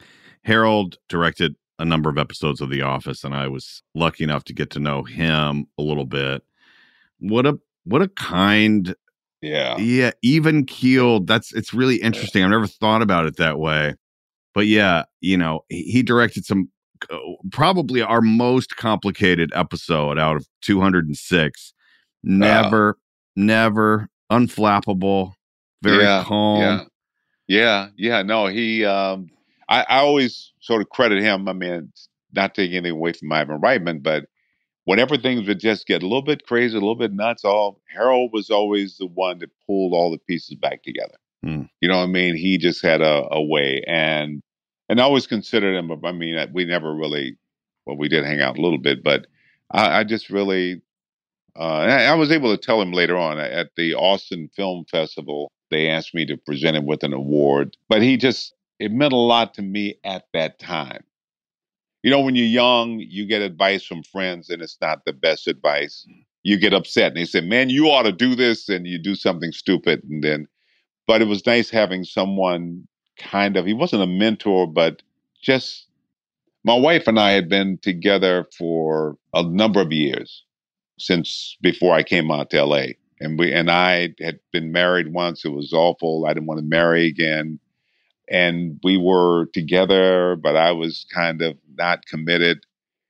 Harold directed a number of episodes of The Office, and I was lucky enough to get to know him a little bit. What a what a kind, yeah, yeah, even keeled. That's it's really interesting. I've never thought about it that way, but yeah, you know, he, he directed some uh, probably our most complicated episode out of two hundred six. Never, uh, never unflappable, very yeah, calm. Yeah, yeah, yeah. No, he. Um, I, I always sort of credit him. I mean, not taking anything away from Ivan Reitman, but whenever things would just get a little bit crazy, a little bit nuts, all Harold was always the one that pulled all the pieces back together. Hmm. You know what I mean? He just had a, a way, and and I always considered him. I mean, we never really, well, we did hang out a little bit, but I, I just really, uh, I, I was able to tell him later on at the Austin Film Festival. They asked me to present him with an award, but he just, it meant a lot to me at that time. You know, when you're young, you get advice from friends and it's not the best advice. You get upset and they say, man, you ought to do this, and you do something stupid. And then, but it was nice having someone kind of, he wasn't a mentor, but just, my wife and I had been together for a number of years since before I came out to L A. And we, and I had been married once. It was awful. I didn't want to marry again. And we were together, but I was kind of not committed.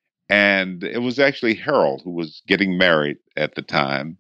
And it was actually Harold who was getting married at the time.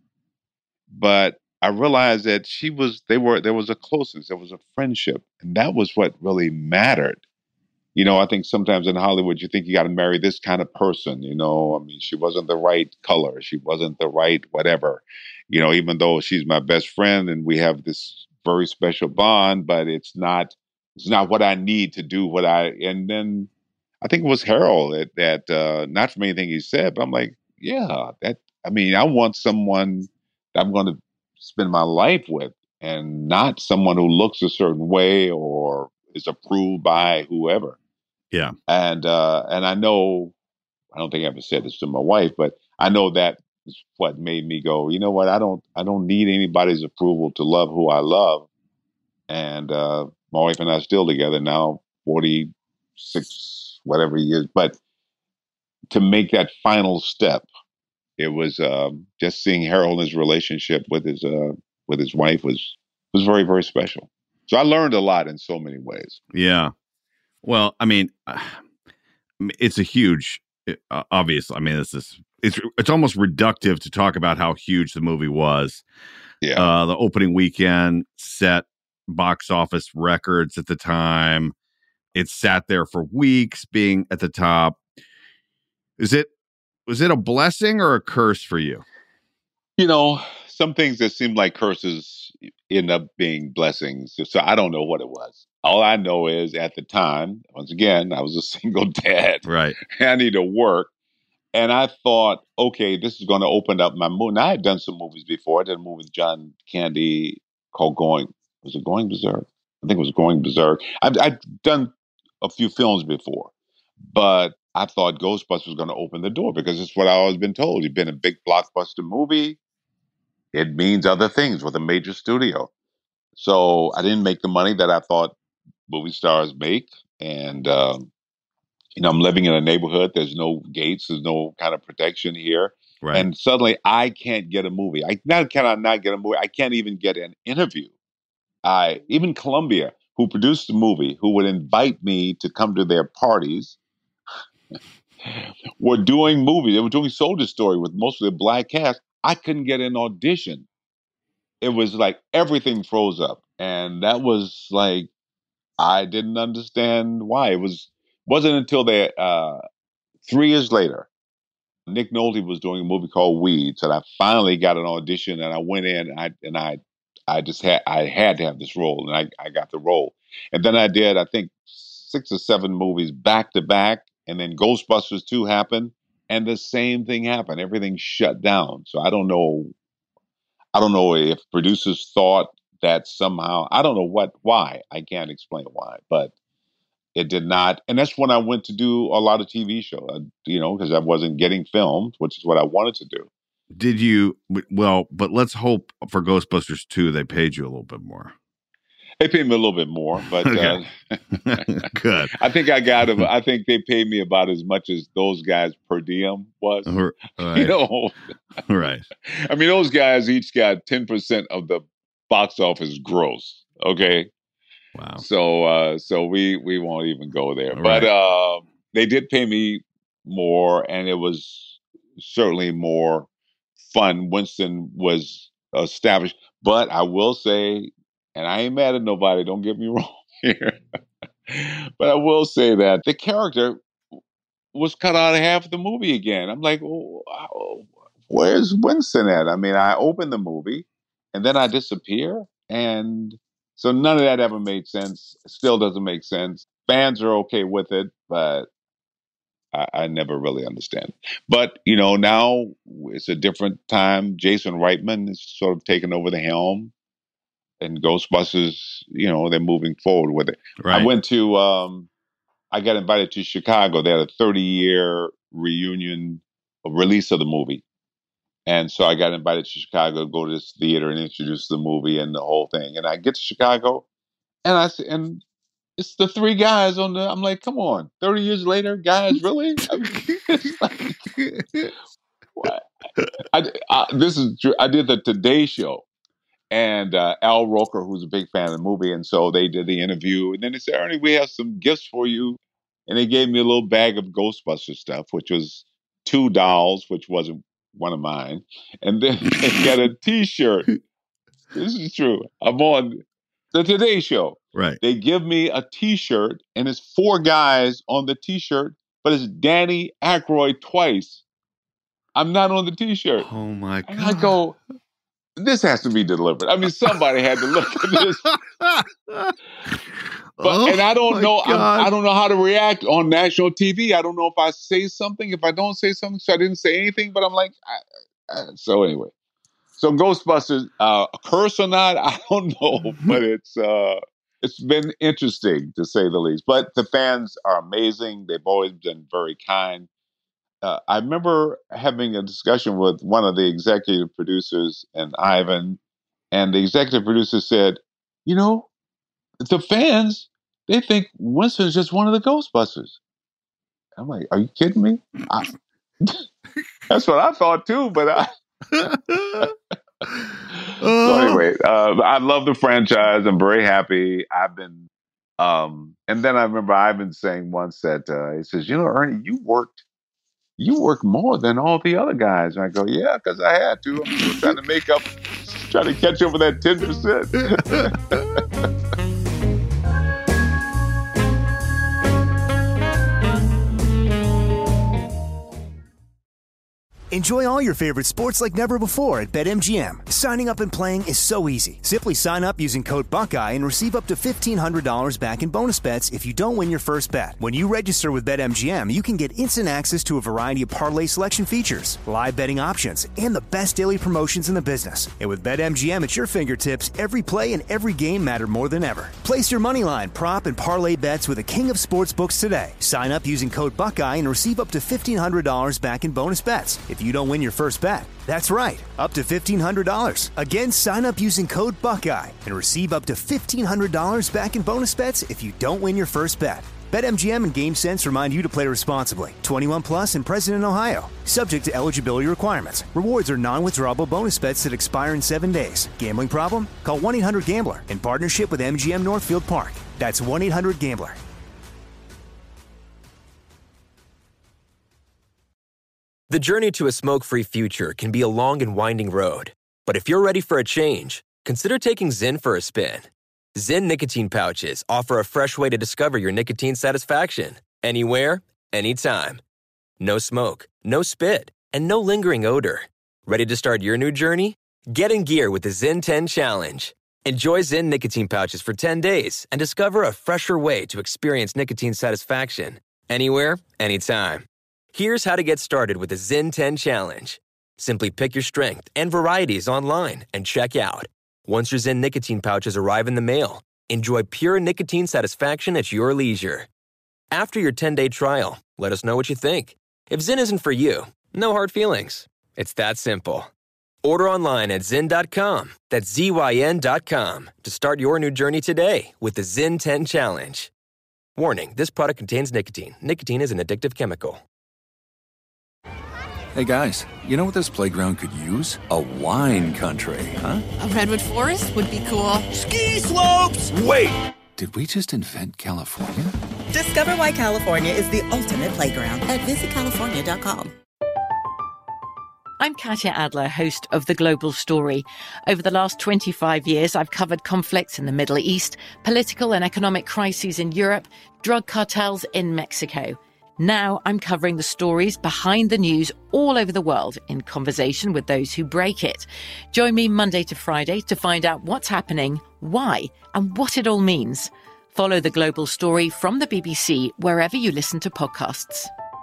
But I realized that she was, they were, there was a closeness, there was a friendship. And that was what really mattered. You know, I think sometimes in Hollywood, you think you got to marry this kind of person. You know, I mean, she wasn't the right color. She wasn't the right whatever. You know, even though she's my best friend and we have this very special bond, but it's not, it's not what I need to do what I, and then I think it was Harold that, that uh, not from anything he said, but I'm like, yeah, that, I mean, I want someone that I'm going to spend my life with and not someone who looks a certain way or is approved by whoever. Yeah. And, uh, and I know, I don't think I ever said this to my wife, but I know that is what made me go, you know what? I don't, I don't need anybody's approval to love who I love. And, uh, my wife and I are still together now, forty-six, whatever years. But to make that final step, it was um, just seeing Harold, his relationship with his uh, with his wife was was very, very special. So I learned a lot in so many ways. Yeah. Well, I mean, it's a huge, uh, obvious. I mean, this is it's it's almost reductive to talk about how huge the movie was. Yeah. Uh, the opening weekend set box office records at the time. It sat there for weeks being at the top. Is it, was it a blessing or a curse for you? You know, some things that seem like curses end up being blessings. So I don't know what it was. All I know is at the time, once again, I was a single dad. Right. I need to work. And I thought, okay, this is going to open up my mood. Now, I had done some movies before. I did a movie with John Candy called Going, was it Going Berserk? I think it was Going Berserk. I've, I've done a few films before, but I thought Ghostbusters was going to open the door because it's what I've always been told. You've been a big blockbuster movie. It means other things with a major studio. So I didn't make the money that I thought movie stars make. And, um, you know, I'm living in a neighborhood. There's no gates. There's no kind of protection here. Right. And suddenly I can't get a movie. I not can I not get a movie. I can't even get an interview. I even Columbia, who produced the movie, who would invite me to come to their parties, were doing movies. They were doing Soldier Story with mostly a black cast. I couldn't get an audition. It was like everything froze up. And that was like, I didn't understand why. It was, wasn't until they, uh, three years later, Nick Nolte was doing a movie called Weeds, and I finally got an audition, and I went in, and I, and I, I just had, I had to have this role, and I, I got the role. And then I did, I think, six or seven movies back to back, and then Ghostbusters two happened, and the same thing happened. Everything shut down. So I don't know, I don't know if producers thought that somehow, I don't know what, why, I can't explain why, but it did not. And that's when I went to do a lot of T V shows, you know, because I wasn't getting filmed, which is what I wanted to do. Did you, well, but let's hope for Ghostbusters two, they paid you a little bit more. They paid me a little bit more, but okay. uh, Good. I think I got, I think they paid me about as much as those guys per diem was. Right. You know, right. I mean, those guys each got ten percent of the box office gross. Okay. Wow. So, uh, so we, we won't even go there, All but, right. uh, they did pay me more, and it was certainly more fun. Winston was established, but I will say, and I ain't mad at nobody, don't get me wrong here, but I will say that the character was cut out of half of the movie again. I'm like, oh, where's Winston at? I mean, I opened the movie and then I disappear, and so none of that ever made sense. Still doesn't make sense. Fans are okay with it, but I, I never really understand. But, you know, now it's a different time. Jason Reitman is sort of taking over the helm, and Ghostbusters, you know, they're moving forward with it. Right. I went to, um, I got invited to Chicago. They had a thirty-year reunion, a release of the movie. And so I got invited to Chicago to go to this theater and introduce the movie and the whole thing. And I get to Chicago, and I and it's the three guys on the. I'm like, come on, thirty years later, guys, really? I mean, it's like, what? I, I, this is true. I did the Today Show, and uh, Al Roker, who's a big fan of the movie, and so they did the interview. And then they said, Ernie, we have some gifts for you, and they gave me a little bag of Ghostbusters stuff, which was two dolls, which wasn't one of mine, and then they got a T-shirt. This is true. I'm on the Today Show. Right. They give me a T-shirt, and it's four guys on the T-shirt, but it's Danny Aykroyd twice. I'm not on the T-shirt. Oh my God. And I go, this has to be delivered. I mean, somebody had to look at this. But oh and I don't know. I'm, God. I don't know how to react on national T V. I don't know if I say something, if I don't say something. So I didn't say anything. But I'm like, I, I, so anyway. So Ghostbusters, uh, a curse or not, I don't know. But it's uh, it's been interesting to say the least. But the fans are amazing. They've always been very kind. Uh, I remember having a discussion with one of the executive producers and Ivan, and the executive producer said, you know, the fans, they think Winston's just one of the Ghostbusters. I'm like, are you kidding me? I, that's what I thought too, but I... So anyway, uh, I love the franchise. I'm very happy. I've been... Um, and then I remember Ivan saying once that, uh, he says, you know, Ernie, you worked You work more than all the other guys. And I go, yeah, because I had to. I'm still trying to make up Trying to catch up with that ten percent. Enjoy all your favorite sports like never before at BetMGM. Signing up and playing is so easy. Simply sign up using code Buckeye and receive up to fifteen hundred dollars back in bonus bets if you don't win your first bet. When you register with BetMGM, you can get instant access to a variety of parlay selection features, live betting options, and the best daily promotions in the business. And with BetMGM at your fingertips, every play and every game matter more than ever. Place your moneyline, prop, and parlay bets with the king of sportsbooks today. Sign up using code Buckeye and receive up to fifteen hundred dollars back in bonus bets if you don't win your first bet. That's right, up to fifteen hundred dollars. Again, sign up using code Buckeye and receive up to fifteen hundred dollars back in bonus bets if you don't win your first bet. BetMGM and GameSense remind you to play responsibly. twenty-one plus and present in Ohio. Subject to eligibility requirements. Rewards are non-withdrawable bonus bets that expire in seven days. Gambling problem? Call one eight hundred gambler in partnership with M G M Northfield Park. That's one eight hundred gambler. The journey to a smoke-free future can be a long and winding road. But if you're ready for a change, consider taking Zyn for a spin. Zyn nicotine pouches offer a fresh way to discover your nicotine satisfaction. Anywhere, anytime. No smoke, no spit, and no lingering odor. Ready to start your new journey? Get in gear with the Zyn ten Challenge. Enjoy Zyn nicotine pouches for ten days and discover a fresher way to experience nicotine satisfaction. Anywhere, anytime. Here's how to get started with the Zyn ten Challenge. Simply pick your strength and varieties online and check out. Once your Zyn nicotine pouches arrive in the mail, enjoy pure nicotine satisfaction at your leisure. After your ten-day trial, let us know what you think. If Zyn isn't for you, no hard feelings. It's that simple. Order online at zyn dot com, that's Z Y N dot com, to start your new journey today with the Zyn ten Challenge. Warning, this product contains nicotine. Nicotine is an addictive chemical. Hey guys, you know what this playground could use? A wine country, huh? A redwood forest would be cool. Ski slopes! Wait! Did we just invent California? Discover why California is the ultimate playground at visit california dot com. I'm Katya Adler, host of The Global Story. Over the last twenty-five years, I've covered conflicts in the Middle East, political and economic crises in Europe, drug cartels in Mexico. Now I'm covering the stories behind the news all over the world in conversation with those who break it. Join me Monday to Friday to find out what's happening, why, and what it all means. Follow The Global Story from the B B C wherever you listen to podcasts.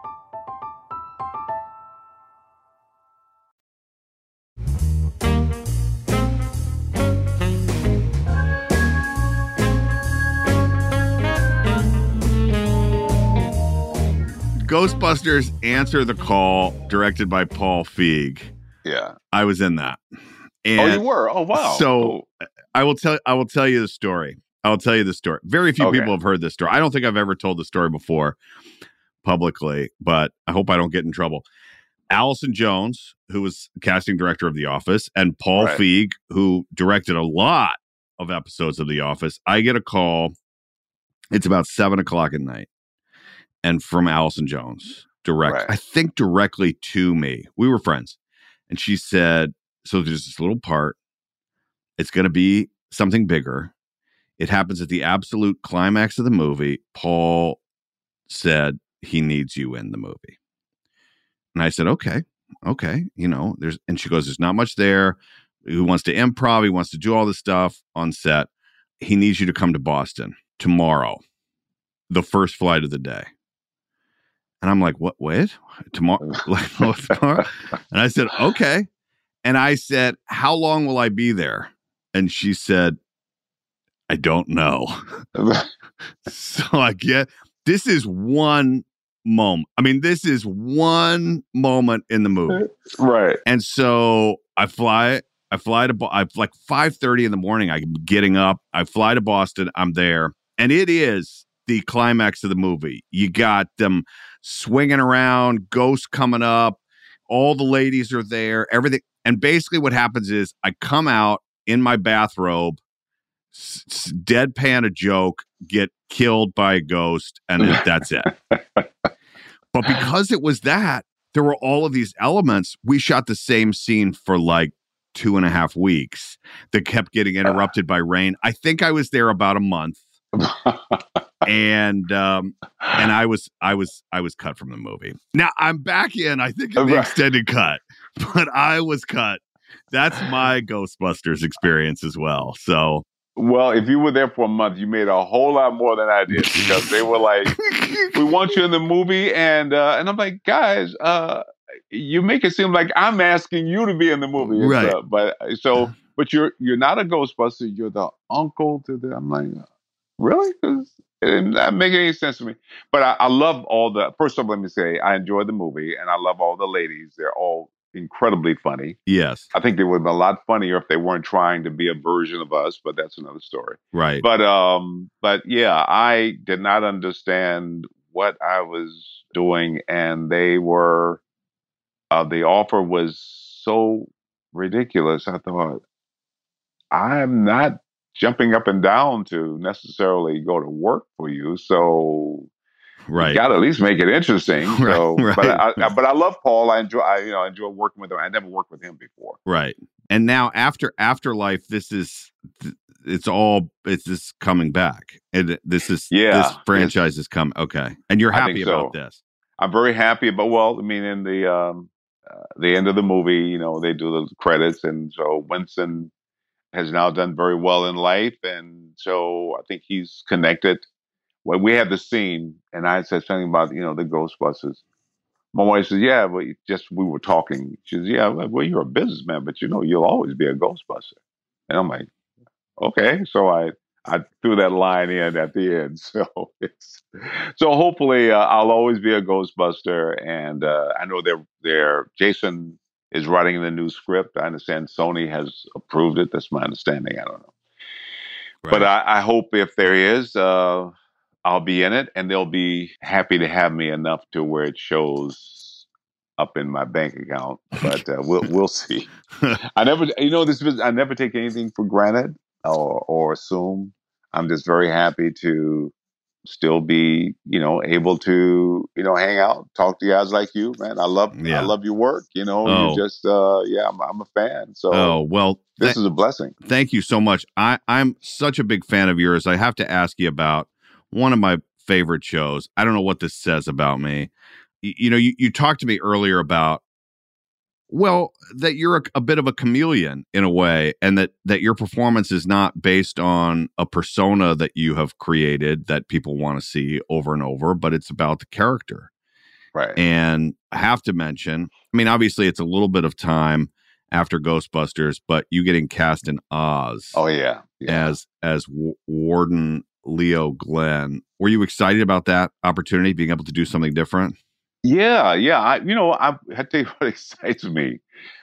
Ghostbusters Answer the Call, directed by Paul Feig. Yeah, I was in that. And oh, you were? Oh, wow. So cool. I will tell. I will tell you the story. I will tell you the story. Very few Okay. people have heard this story. I don't think I've ever told the story before publicly, but I hope I don't get in trouble. Allison Jones, who was casting director of The Office, and Paul Right. Feig, who directed a lot of episodes of The Office. I get a call. It's about seven o'clock at night. And from Allison Jones, direct, Right. I think directly to me. We were friends. And she said, so there's this little part. It's going to be something bigger. It happens at the absolute climax of the movie. Paul said he needs you in the movie. And I said, okay, okay. You know, there's, and she goes, there's not much there. He wants to improv. He wants to do all this stuff on set. He needs you to come to Boston tomorrow, the first flight of the day. And I'm like, what, what? Tomorrow? Like, what, tomorrow? And I said, okay. And I said, how long will I be there? And she said, I don't know. So I get, this is one moment. I mean, this is one moment in the movie. Right. And so I fly, I fly to, I like five thirty in the morning. I'm getting up. I fly to Boston. I'm there. And it is the climax of the movie. You got them swinging around, ghosts coming up, all the ladies are there, everything. And basically what happens is I come out in my bathrobe, s- s- deadpan a joke, get killed by a ghost, and it, that's it. But because it was that, there were all of these elements. We shot the same scene for like two and a half weeks that kept getting interrupted by rain. I think I was there about a month. and um and I was I was I was cut from the movie. Now I'm back in, I think, in the extended cut, but I was cut. That's my Ghostbusters experience as well. So well, if you were there for a month, you made a whole lot more than I did, because they were like, "We want you in the movie," and uh, and I'm like, guys, uh, you make it seem like I'm asking you to be in the movie, and right? stuff. But so, but you're you're not a Ghostbuster. You're the uncle to the. I'm like, really? Because it didn't make any sense to me. But I, I love all the. First of all, let me say I enjoyed the movie, and I love all the ladies. They're all incredibly funny. Yes. I think they would have been a lot funnier if they weren't trying to be a version of us, but that's another story. Right. But um, but yeah, I did not understand what I was doing, and they were. Uh, the offer was so ridiculous. I thought, I'm not jumping up and down to necessarily go to work for you, so right, you got to at least make it interesting. right, So, right. but I, I, but I love Paul. I enjoy, I, you know, I enjoy working with him. I never worked with him before. Right, and now after Afterlife, this is it's all it's just coming back, and this is yeah, this franchise is coming. Okay, and you're happy about so. this. I'm very happy about. Well, I mean, in the um, uh, the end of the movie, you know, they do the credits, and so Winston has now done very well in life, and so I think he's connected. Well, we had the scene, and I said something about, you know, the Ghostbusters. My wife says, "Yeah, but just we were talking." She says, "Yeah, well, you're a businessman, but you know, you'll always be a Ghostbuster." And I'm like, "Okay." So I I threw that line in at the end. So it's so hopefully uh, I'll always be a Ghostbuster, and uh, I know they're they're Jason is writing the new script. I understand Sony has approved it. That's my understanding. I don't know. Right. But I, I hope if there is, uh, I'll be in it, and they'll be happy to have me enough to where it shows up in my bank account. But uh, we'll we'll see. I never, you know, this I never take anything for granted or or assume. I'm just very happy to still be, you know, able to, you know, hang out, talk to guys like you, man. I love, yeah. I love your work. You know, oh. you just, uh, yeah, I'm, I'm a fan. So, oh well, this th- is a blessing. Thank you so much. I, I'm such a big fan of yours. I have to ask you about one of my favorite shows. I don't know what this says about me. You, you know, you, you talked to me earlier about, well, that you're a, a bit of a chameleon in a way, and that, that your performance is not based on a persona that you have created that people want to see over and over, but it's about the character. Right. And I have to mention, I mean, obviously it's a little bit of time after Ghostbusters, but you getting cast in Oz. Oh, yeah. yeah. As, as w- Warden Leo Glenn. Were you excited about that opportunity, being able to do something different? Yeah, yeah. I, you know, I, I tell you what excites me.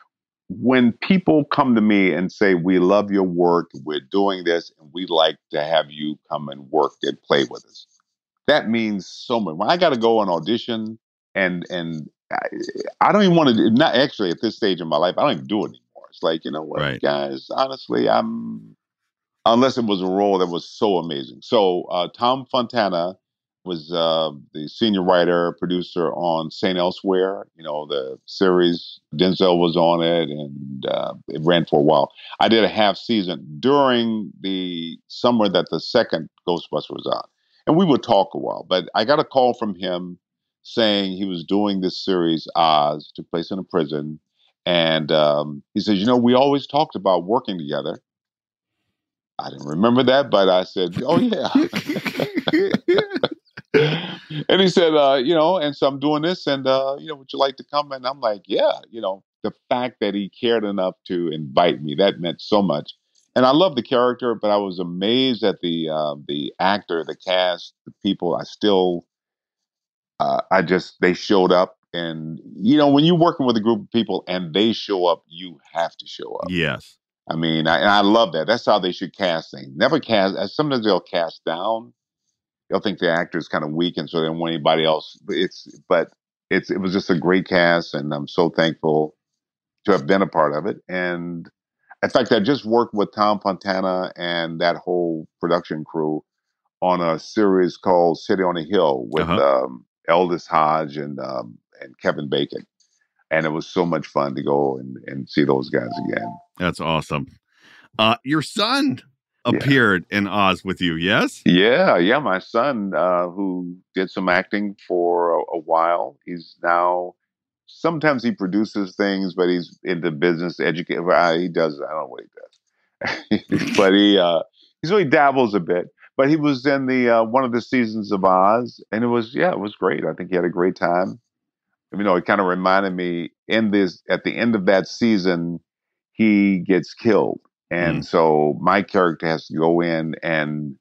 When people come to me and say, "We love your work, we're doing this, and we'd like to have you come and work and play with us," that means so much. When I got to go on audition, and and I, I don't even want to do, not actually at this stage in my life, I don't even do it anymore. It's like, you know what, right. guys, honestly, I'm, unless it was a role that was so amazing. So uh, Tom Fontana was uh, the senior writer, producer on Saint Elsewhere, you know, the series. Denzel was on it, and uh, it ran for a while. I did a half season during the summer that the second Ghostbuster was on. And we would talk a while, but I got a call from him saying he was doing this series, Oz, took place in a prison. And um, he says, "You know, we always talked about working together." I didn't remember that, but I said, "Oh, yeah." And he said, uh, you know, and so I'm doing this, and, uh, you know, would you like to come? And I'm like, yeah, you know, the fact that he cared enough to invite me, that meant so much. And I love the character, but I was amazed at the uh, the actor, the cast, the people. I still, uh, I just, they showed up. And, you know, when you're working with a group of people and they show up, you have to show up. Yes. I mean, I, and I love that. That's how they should cast things. Never cast, sometimes they'll cast down. They'll think the actor is kind of weak, and so they don't want anybody else. It's, but it's, it was just a great cast, and I'm so thankful to have been a part of it. And in fact, I just worked with Tom Fontana and that whole production crew on a series called City on a Hill with uh-huh. um, Aldous Hodge and um, and Kevin Bacon. And it was so much fun to go and, and see those guys again. That's awesome. Uh, your son appeared yeah. in Oz with you, yes? Yeah, yeah. My son, uh, who did some acting for a, a while, he's now, sometimes he produces things, but he's into business, education. He does, I don't know what he does. but he, uh, he really dabbles a bit. But he was in the uh, one of the seasons of Oz, and it was, yeah, it was great. I think he had a great time. You know, it kind of reminded me in this, at the end of that season, he gets killed. And mm. so my character has to go in and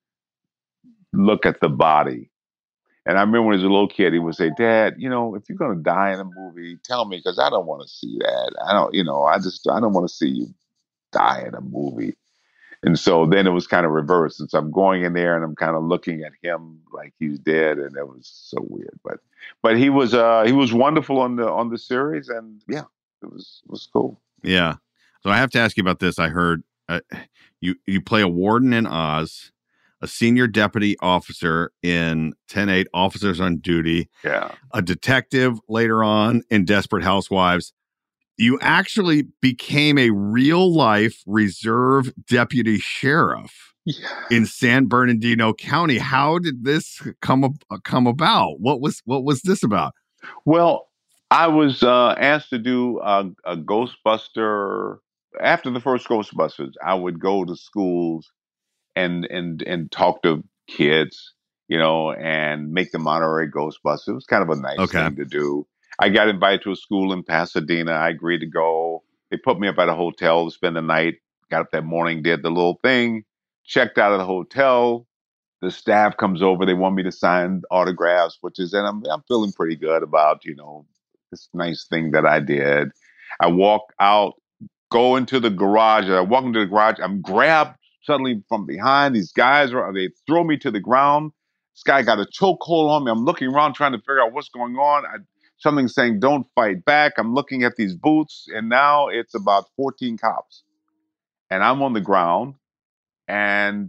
look at the body. And I remember when he was a little kid, he would say, Dad, you know, if you're going to die in a movie, tell me, because I don't want to see that. I don't, you know, I just, I don't want to see you die in a movie. And so then it was kind of reversed. And so I'm going in there and I'm kind of looking at him like he's dead. And it was so weird. But but he was uh, he was wonderful on the on the series. And yeah, it was it was cool. Yeah. So I have to ask you about this. I heard uh, you, you play a warden in Oz, a senior deputy officer in ten eight Officers on Duty. Yeah. A detective later on in Desperate Housewives. You actually became a real-life reserve deputy sheriff yeah. in San Bernardino County. How did this come come about? What was what was this about? Well, I was uh, asked to do a, a Ghostbuster. After the first Ghostbusters, I would go to schools and and and talk to kids, you know, and make them honorary Ghostbusters. It was kind of a nice okay. thing to do. I got invited to a school in Pasadena. I agreed to go. They put me up at a hotel to spend the night. Got up that morning, did the little thing, checked out of the hotel. The staff comes over. They want me to sign autographs, which is, and I'm, I'm feeling pretty good about, you know, this nice thing that I did. I walk out, go into the garage. I walk into the garage. I'm grabbed suddenly from behind. These guys, are they throw me to the ground. This guy got a chokehold on me. I'm looking around trying to figure out what's going on. I, Something saying, don't fight back. I'm looking at these boots, and now it's about fourteen cops. And I'm on the ground, and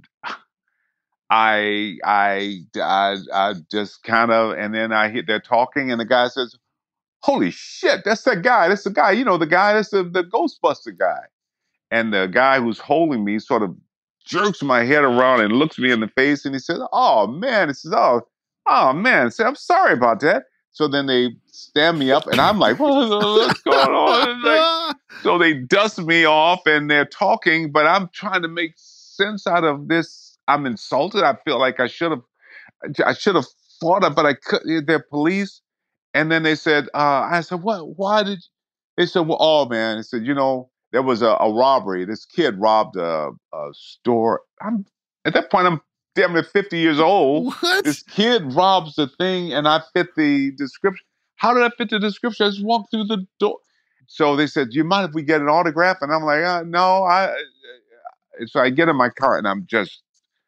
I, I, I, I just kind of, and then I hear they're talking, and the guy says, holy shit, that's that guy. That's the guy, you know, the guy, that's the, the Ghostbuster guy. And the guy who's holding me sort of jerks my head around and looks me in the face, and he says, oh, man. He says, oh, oh man. I said, I'm sorry about that. So then they stand me up, and I'm like, what's going on? Like, so they dust me off, and they're talking, but I'm trying to make sense out of this. I'm insulted. I feel like I should have, I should have fought it, but I couldn't. They're police. And then they said, uh, I said, what? Why did? They said, well, oh man. They said, you know, there was a, a robbery. This kid robbed a, a store. I'm at that point. I'm damn near fifty years old. What? This kid robs the thing, and I fit the description. How did I fit the description? I just walked through the door. So they said, do you mind if we get an autograph? And I'm like, uh, no. I. So I get in my car, and I'm just,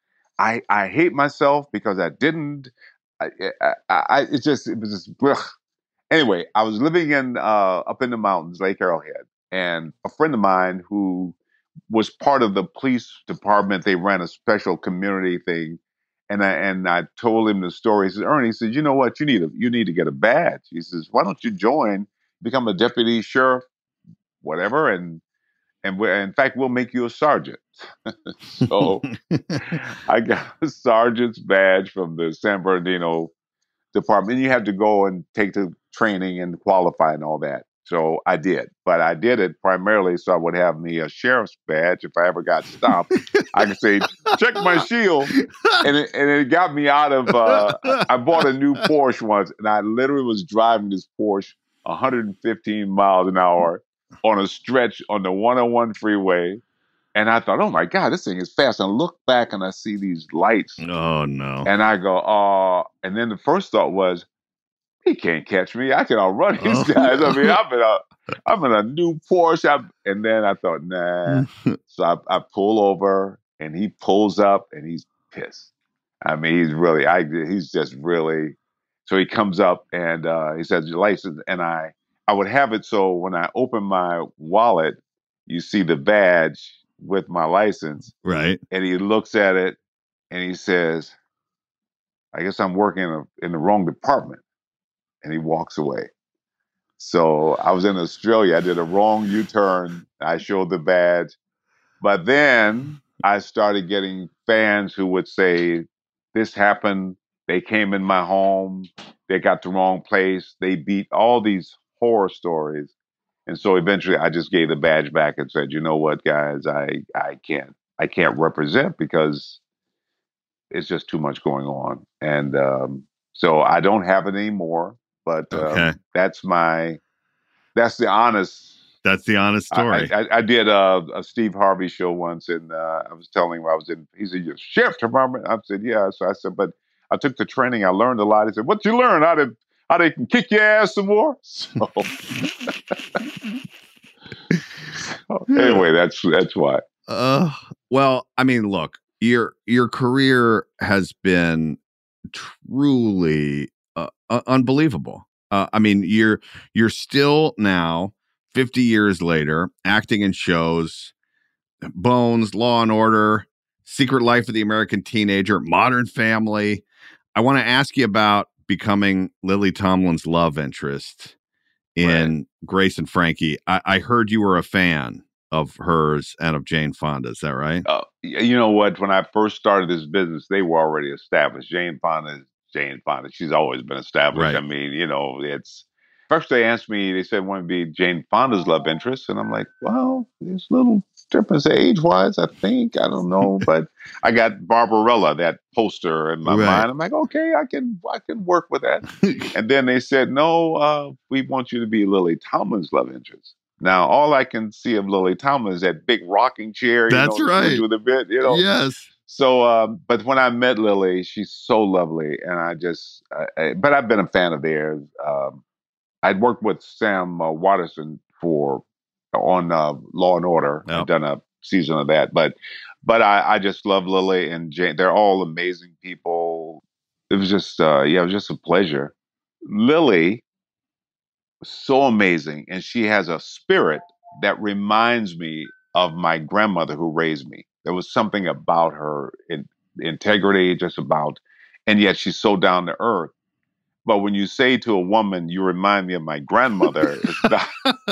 I I hate myself because I didn't. I, I, I it just it was just. Ugh. Anyway, I was living in uh, up in the mountains, Lake Arrowhead, and a friend of mine who was part of the police department. They ran a special community thing, and I and I told him the story. He said, "Ernie," he said, "You know what? You need a you need to get a badge." He says, "Why don't you join, become a deputy sheriff, whatever, and and we, in fact, we'll make you a sergeant." So I got a sergeant's badge from the San Bernardino department. And you have to go and take the training and qualify and all that. So I did, but I did it primarily so I would have me a sheriff's badge. If I ever got stopped, I could say, check my shield. And it, and it got me out of, uh, I bought a new Porsche once, and I literally was driving this Porsche one hundred fifteen miles an hour on a stretch on the one oh one freeway. And I thought, oh my God, this thing is fast. And I look back and I see these lights. Oh no. And I go, oh, and then the first thought was, he can't catch me. I can outrun these oh. guys. I mean, I'm in a, I'm in a new Porsche. I'm, and then I thought, nah. So I, I pull over, and he pulls up, and he's pissed. I mean, he's really, I, he's just really. So he comes up, and uh, he says, your license. And I, I would have it so when I open my wallet, you see the badge with my license. Right. And he looks at it, and he says, I guess I'm working in, a, in the wrong department. And he walks away. So I was in Australia. I did a wrong U-turn. I showed the badge. But then I started getting fans who would say, this happened. They came in my home. They got the wrong place. They beat all these horror stories. And so eventually I just gave the badge back and said, you know what, guys, I, I can't, I can't represent because it's just too much going on. And um, so I don't have it anymore, but Okay. um, that's my, that's the honest, That's the honest story. I, I, I did a, a Steve Harvey show once, and uh, I was telling him I was in. He said, "Your shift department." I said, "Yeah." So I said, "But I took the training. I learned a lot." He said, "What you learn? How to how they can kick your ass some more?" So, so anyway, that's that's why. Uh, well, I mean, look, your your career has been truly uh, uh, unbelievable. Uh, I mean, you're you're still now, fifty years later, acting in shows, Bones, Law and Order, Secret Life of the American Teenager, Modern Family. I want to ask you about becoming Lily Tomlin's love interest in right. Grace and Frankie. I, I heard you were a fan of hers and of Jane Fonda. Is that right? Uh, you know what? When I first started this business, they were already established. Jane Fonda is Jane Fonda. She's always been established. Right. I mean, you know, it's first they asked me, they said, want to be Jane Fonda's love interest. And I'm like, well, there's a little difference age wise, I think. I don't know. But I got Barbarella, that poster in my Right. mind. I'm like, okay, I can I can work with that. And then they said, no, uh, we want you to be Lily Tomlin's love interest. Now, all I can see of Lily Tomlin is that big rocking chair. You That's know, right. With a bit, you know. Yes. So, um, but when I met Lily, she's so lovely, and I just, I, I, but I've been a fan of theirs. Um, I'd worked with Sam uh, Waterston for on uh, Law and Order. Yep. I've done a season of that, but, but I, I just love Lily and Jane. They're all amazing people. It was just, uh, yeah, it was just a pleasure. Lily, so amazing, and she has a spirit that reminds me of my grandmother who raised me. There was something about her in, integrity, just about, and yet she's so down to earth. But when you say to a woman, "You remind me of my grandmother," it's not,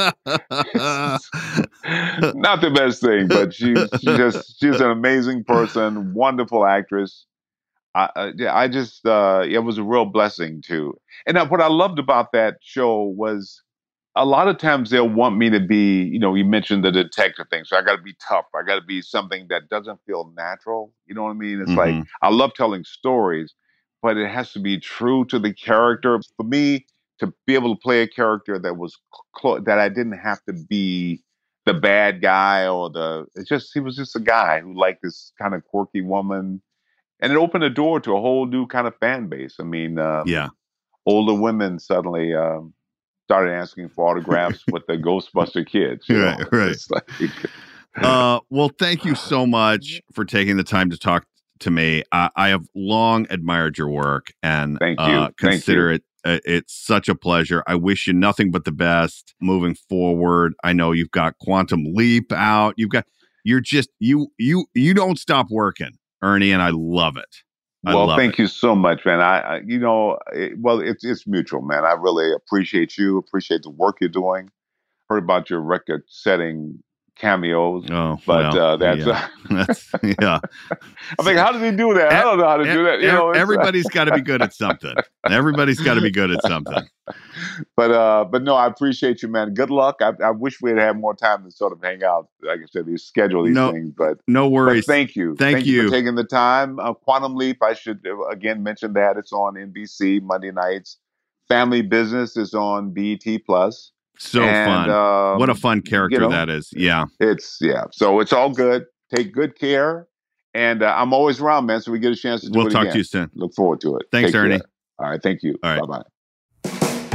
it's not the best thing. But she's she just she's an amazing person, wonderful actress. I, uh, yeah, I just uh, it was a real blessing too. And uh, what I loved about that show was a lot of times they'll want me to be, you know, you mentioned the detective thing, so I got to be tough. I got to be something that doesn't feel natural. You know what I mean? It's Mhm. like I love telling stories, but it has to be true to the character. For me to be able to play a character that was cl- that I didn't have to be the bad guy or the. It's just he was just a guy who liked this kind of quirky woman. And it opened the door to a whole new kind of fan base. I mean, um, Yeah. older women suddenly um, started asking for autographs with the Ghostbuster kids. You Right, know? right. It's like, Uh, well, thank you so much for taking the time to talk to me. I, I have long admired your work, and Thank you. Uh, Thank consider you. it. Uh, it's such a pleasure. I wish you nothing but the best moving forward. I know you've got Quantum Leap out. You've got you're just you you you don't stop working, Ernie, and I love it. I well, love thank it. you so much, man. I, I you know, it, well, it's it's mutual, man. I really appreciate you. Appreciate the work you're doing. Heard about your record-setting cameos. Oh, but well, uh, that's, yeah. that's yeah. I'm like, how does he do that? I don't know how to do that. You know, it's, everybody's got to be good at something. Everybody's got to be good at something. But uh, but no, I appreciate you, man. Good luck. I, I wish we had had more time to sort of hang out. Like I said, we schedule these No- things. But No worries. But thank you. Thank you. you. for taking the time. Uh, Quantum Leap, I should uh, again mention that. It's on N B C Monday nights. Family Business is on B E T Plus. So And, fun. um, What a fun character you know, that is. Yeah. It's, yeah. So it's all good. Take good care. And uh, I'm always around, man, so we get a chance to do We'll it talk again. to you soon. Look forward to it. Thanks, Take care. Ernie. All right. Thank you. All right. Bye-bye.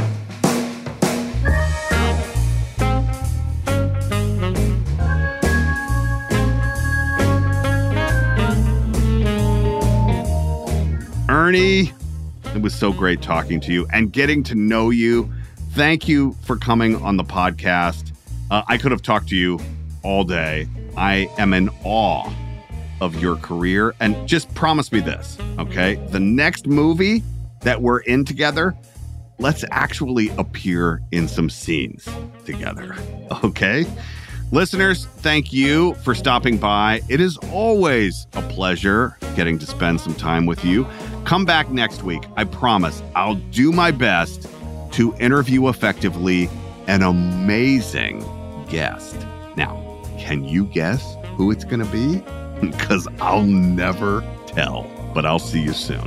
Ernie, it was so great talking to you and getting to know you. Thank you for coming on the podcast. Uh, I could have talked to you all day. I am in awe of your career. And just promise me this, okay? The next movie that we're in together, let's actually appear in some scenes together, okay? Listeners, thank you for stopping by. It is always a pleasure getting to spend some time with you. Come back next week. I promise I'll do my best to interview effectively an amazing guest. Now, can you guess who it's going to be? Because I'll never tell, but I'll see you soon.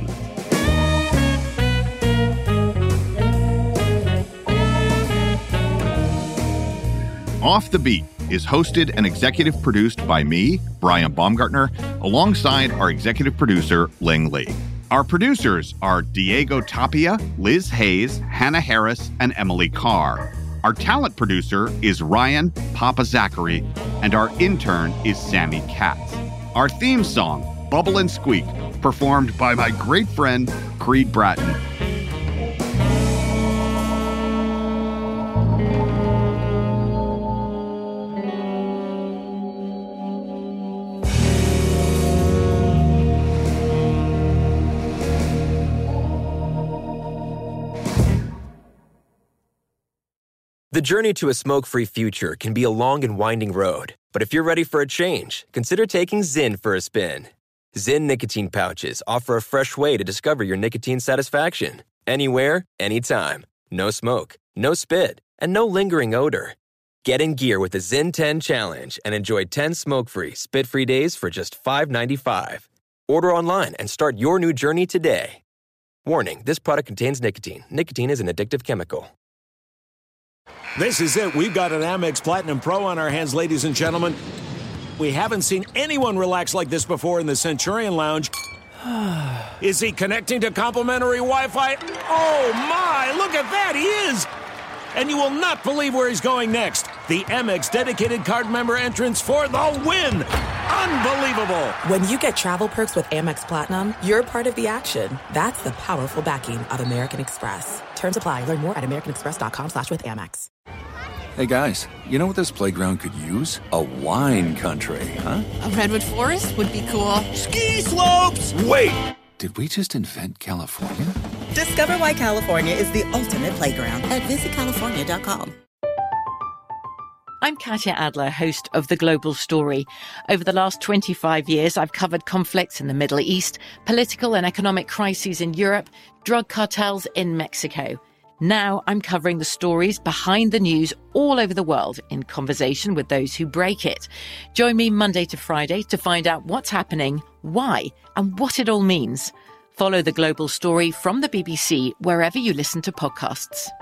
Off the Beat is hosted and executive produced by me, Brian Baumgartner, alongside our executive producer, Ling Lee. Our producers are Diego Tapia, Liz Hayes, Hannah Harris, and Emily Carr. Our talent producer is Ryan Papa Zachary, and our intern is Sammy Katz. Our theme song, Bubble and Squeak, performed by my great friend, Creed Bratton. The journey to a smoke-free future can be a long and winding road, but if you're ready for a change, consider taking Zyn for a spin. Zyn nicotine pouches offer a fresh way to discover your nicotine satisfaction. Anywhere, anytime. No smoke, no spit, and no lingering odor. Get in gear with the Zyn ten Challenge and enjoy ten smoke-free, spit-free days for just five dollars and ninety-five cents. Order online and start your new journey today. Warning, this product contains nicotine. Nicotine is an addictive chemical. This is it. We've got an Amex Platinum Pro on our hands, ladies and gentlemen. We haven't seen anyone relax like this before in the Centurion Lounge. Is he connecting to complimentary Wi-Fi? Oh, my! Look at that! He is! And you will not believe where he's going next. The Amex dedicated card member entrance for the win! Unbelievable! When you get travel perks with Amex Platinum, you're part of the action. That's the powerful backing of American Express. Terms apply. Learn more at americanexpress.com slash with Amex. Hey guys, you know what this playground could use? A wine country, huh? A redwood forest would be cool. Ski slopes! Wait! Did we just invent California? Discover why California is the ultimate playground at visit california dot com. I'm Katya Adler, host of The Global Story. Over the last twenty-five years, I've covered conflicts in the Middle East, political and economic crises in Europe, drug cartels in Mexico. Now I'm covering the stories behind the news all over the world in conversation with those who break it. Join me Monday to Friday to find out what's happening, why, and what it all means. Follow The Global Story from the B B C wherever you listen to podcasts.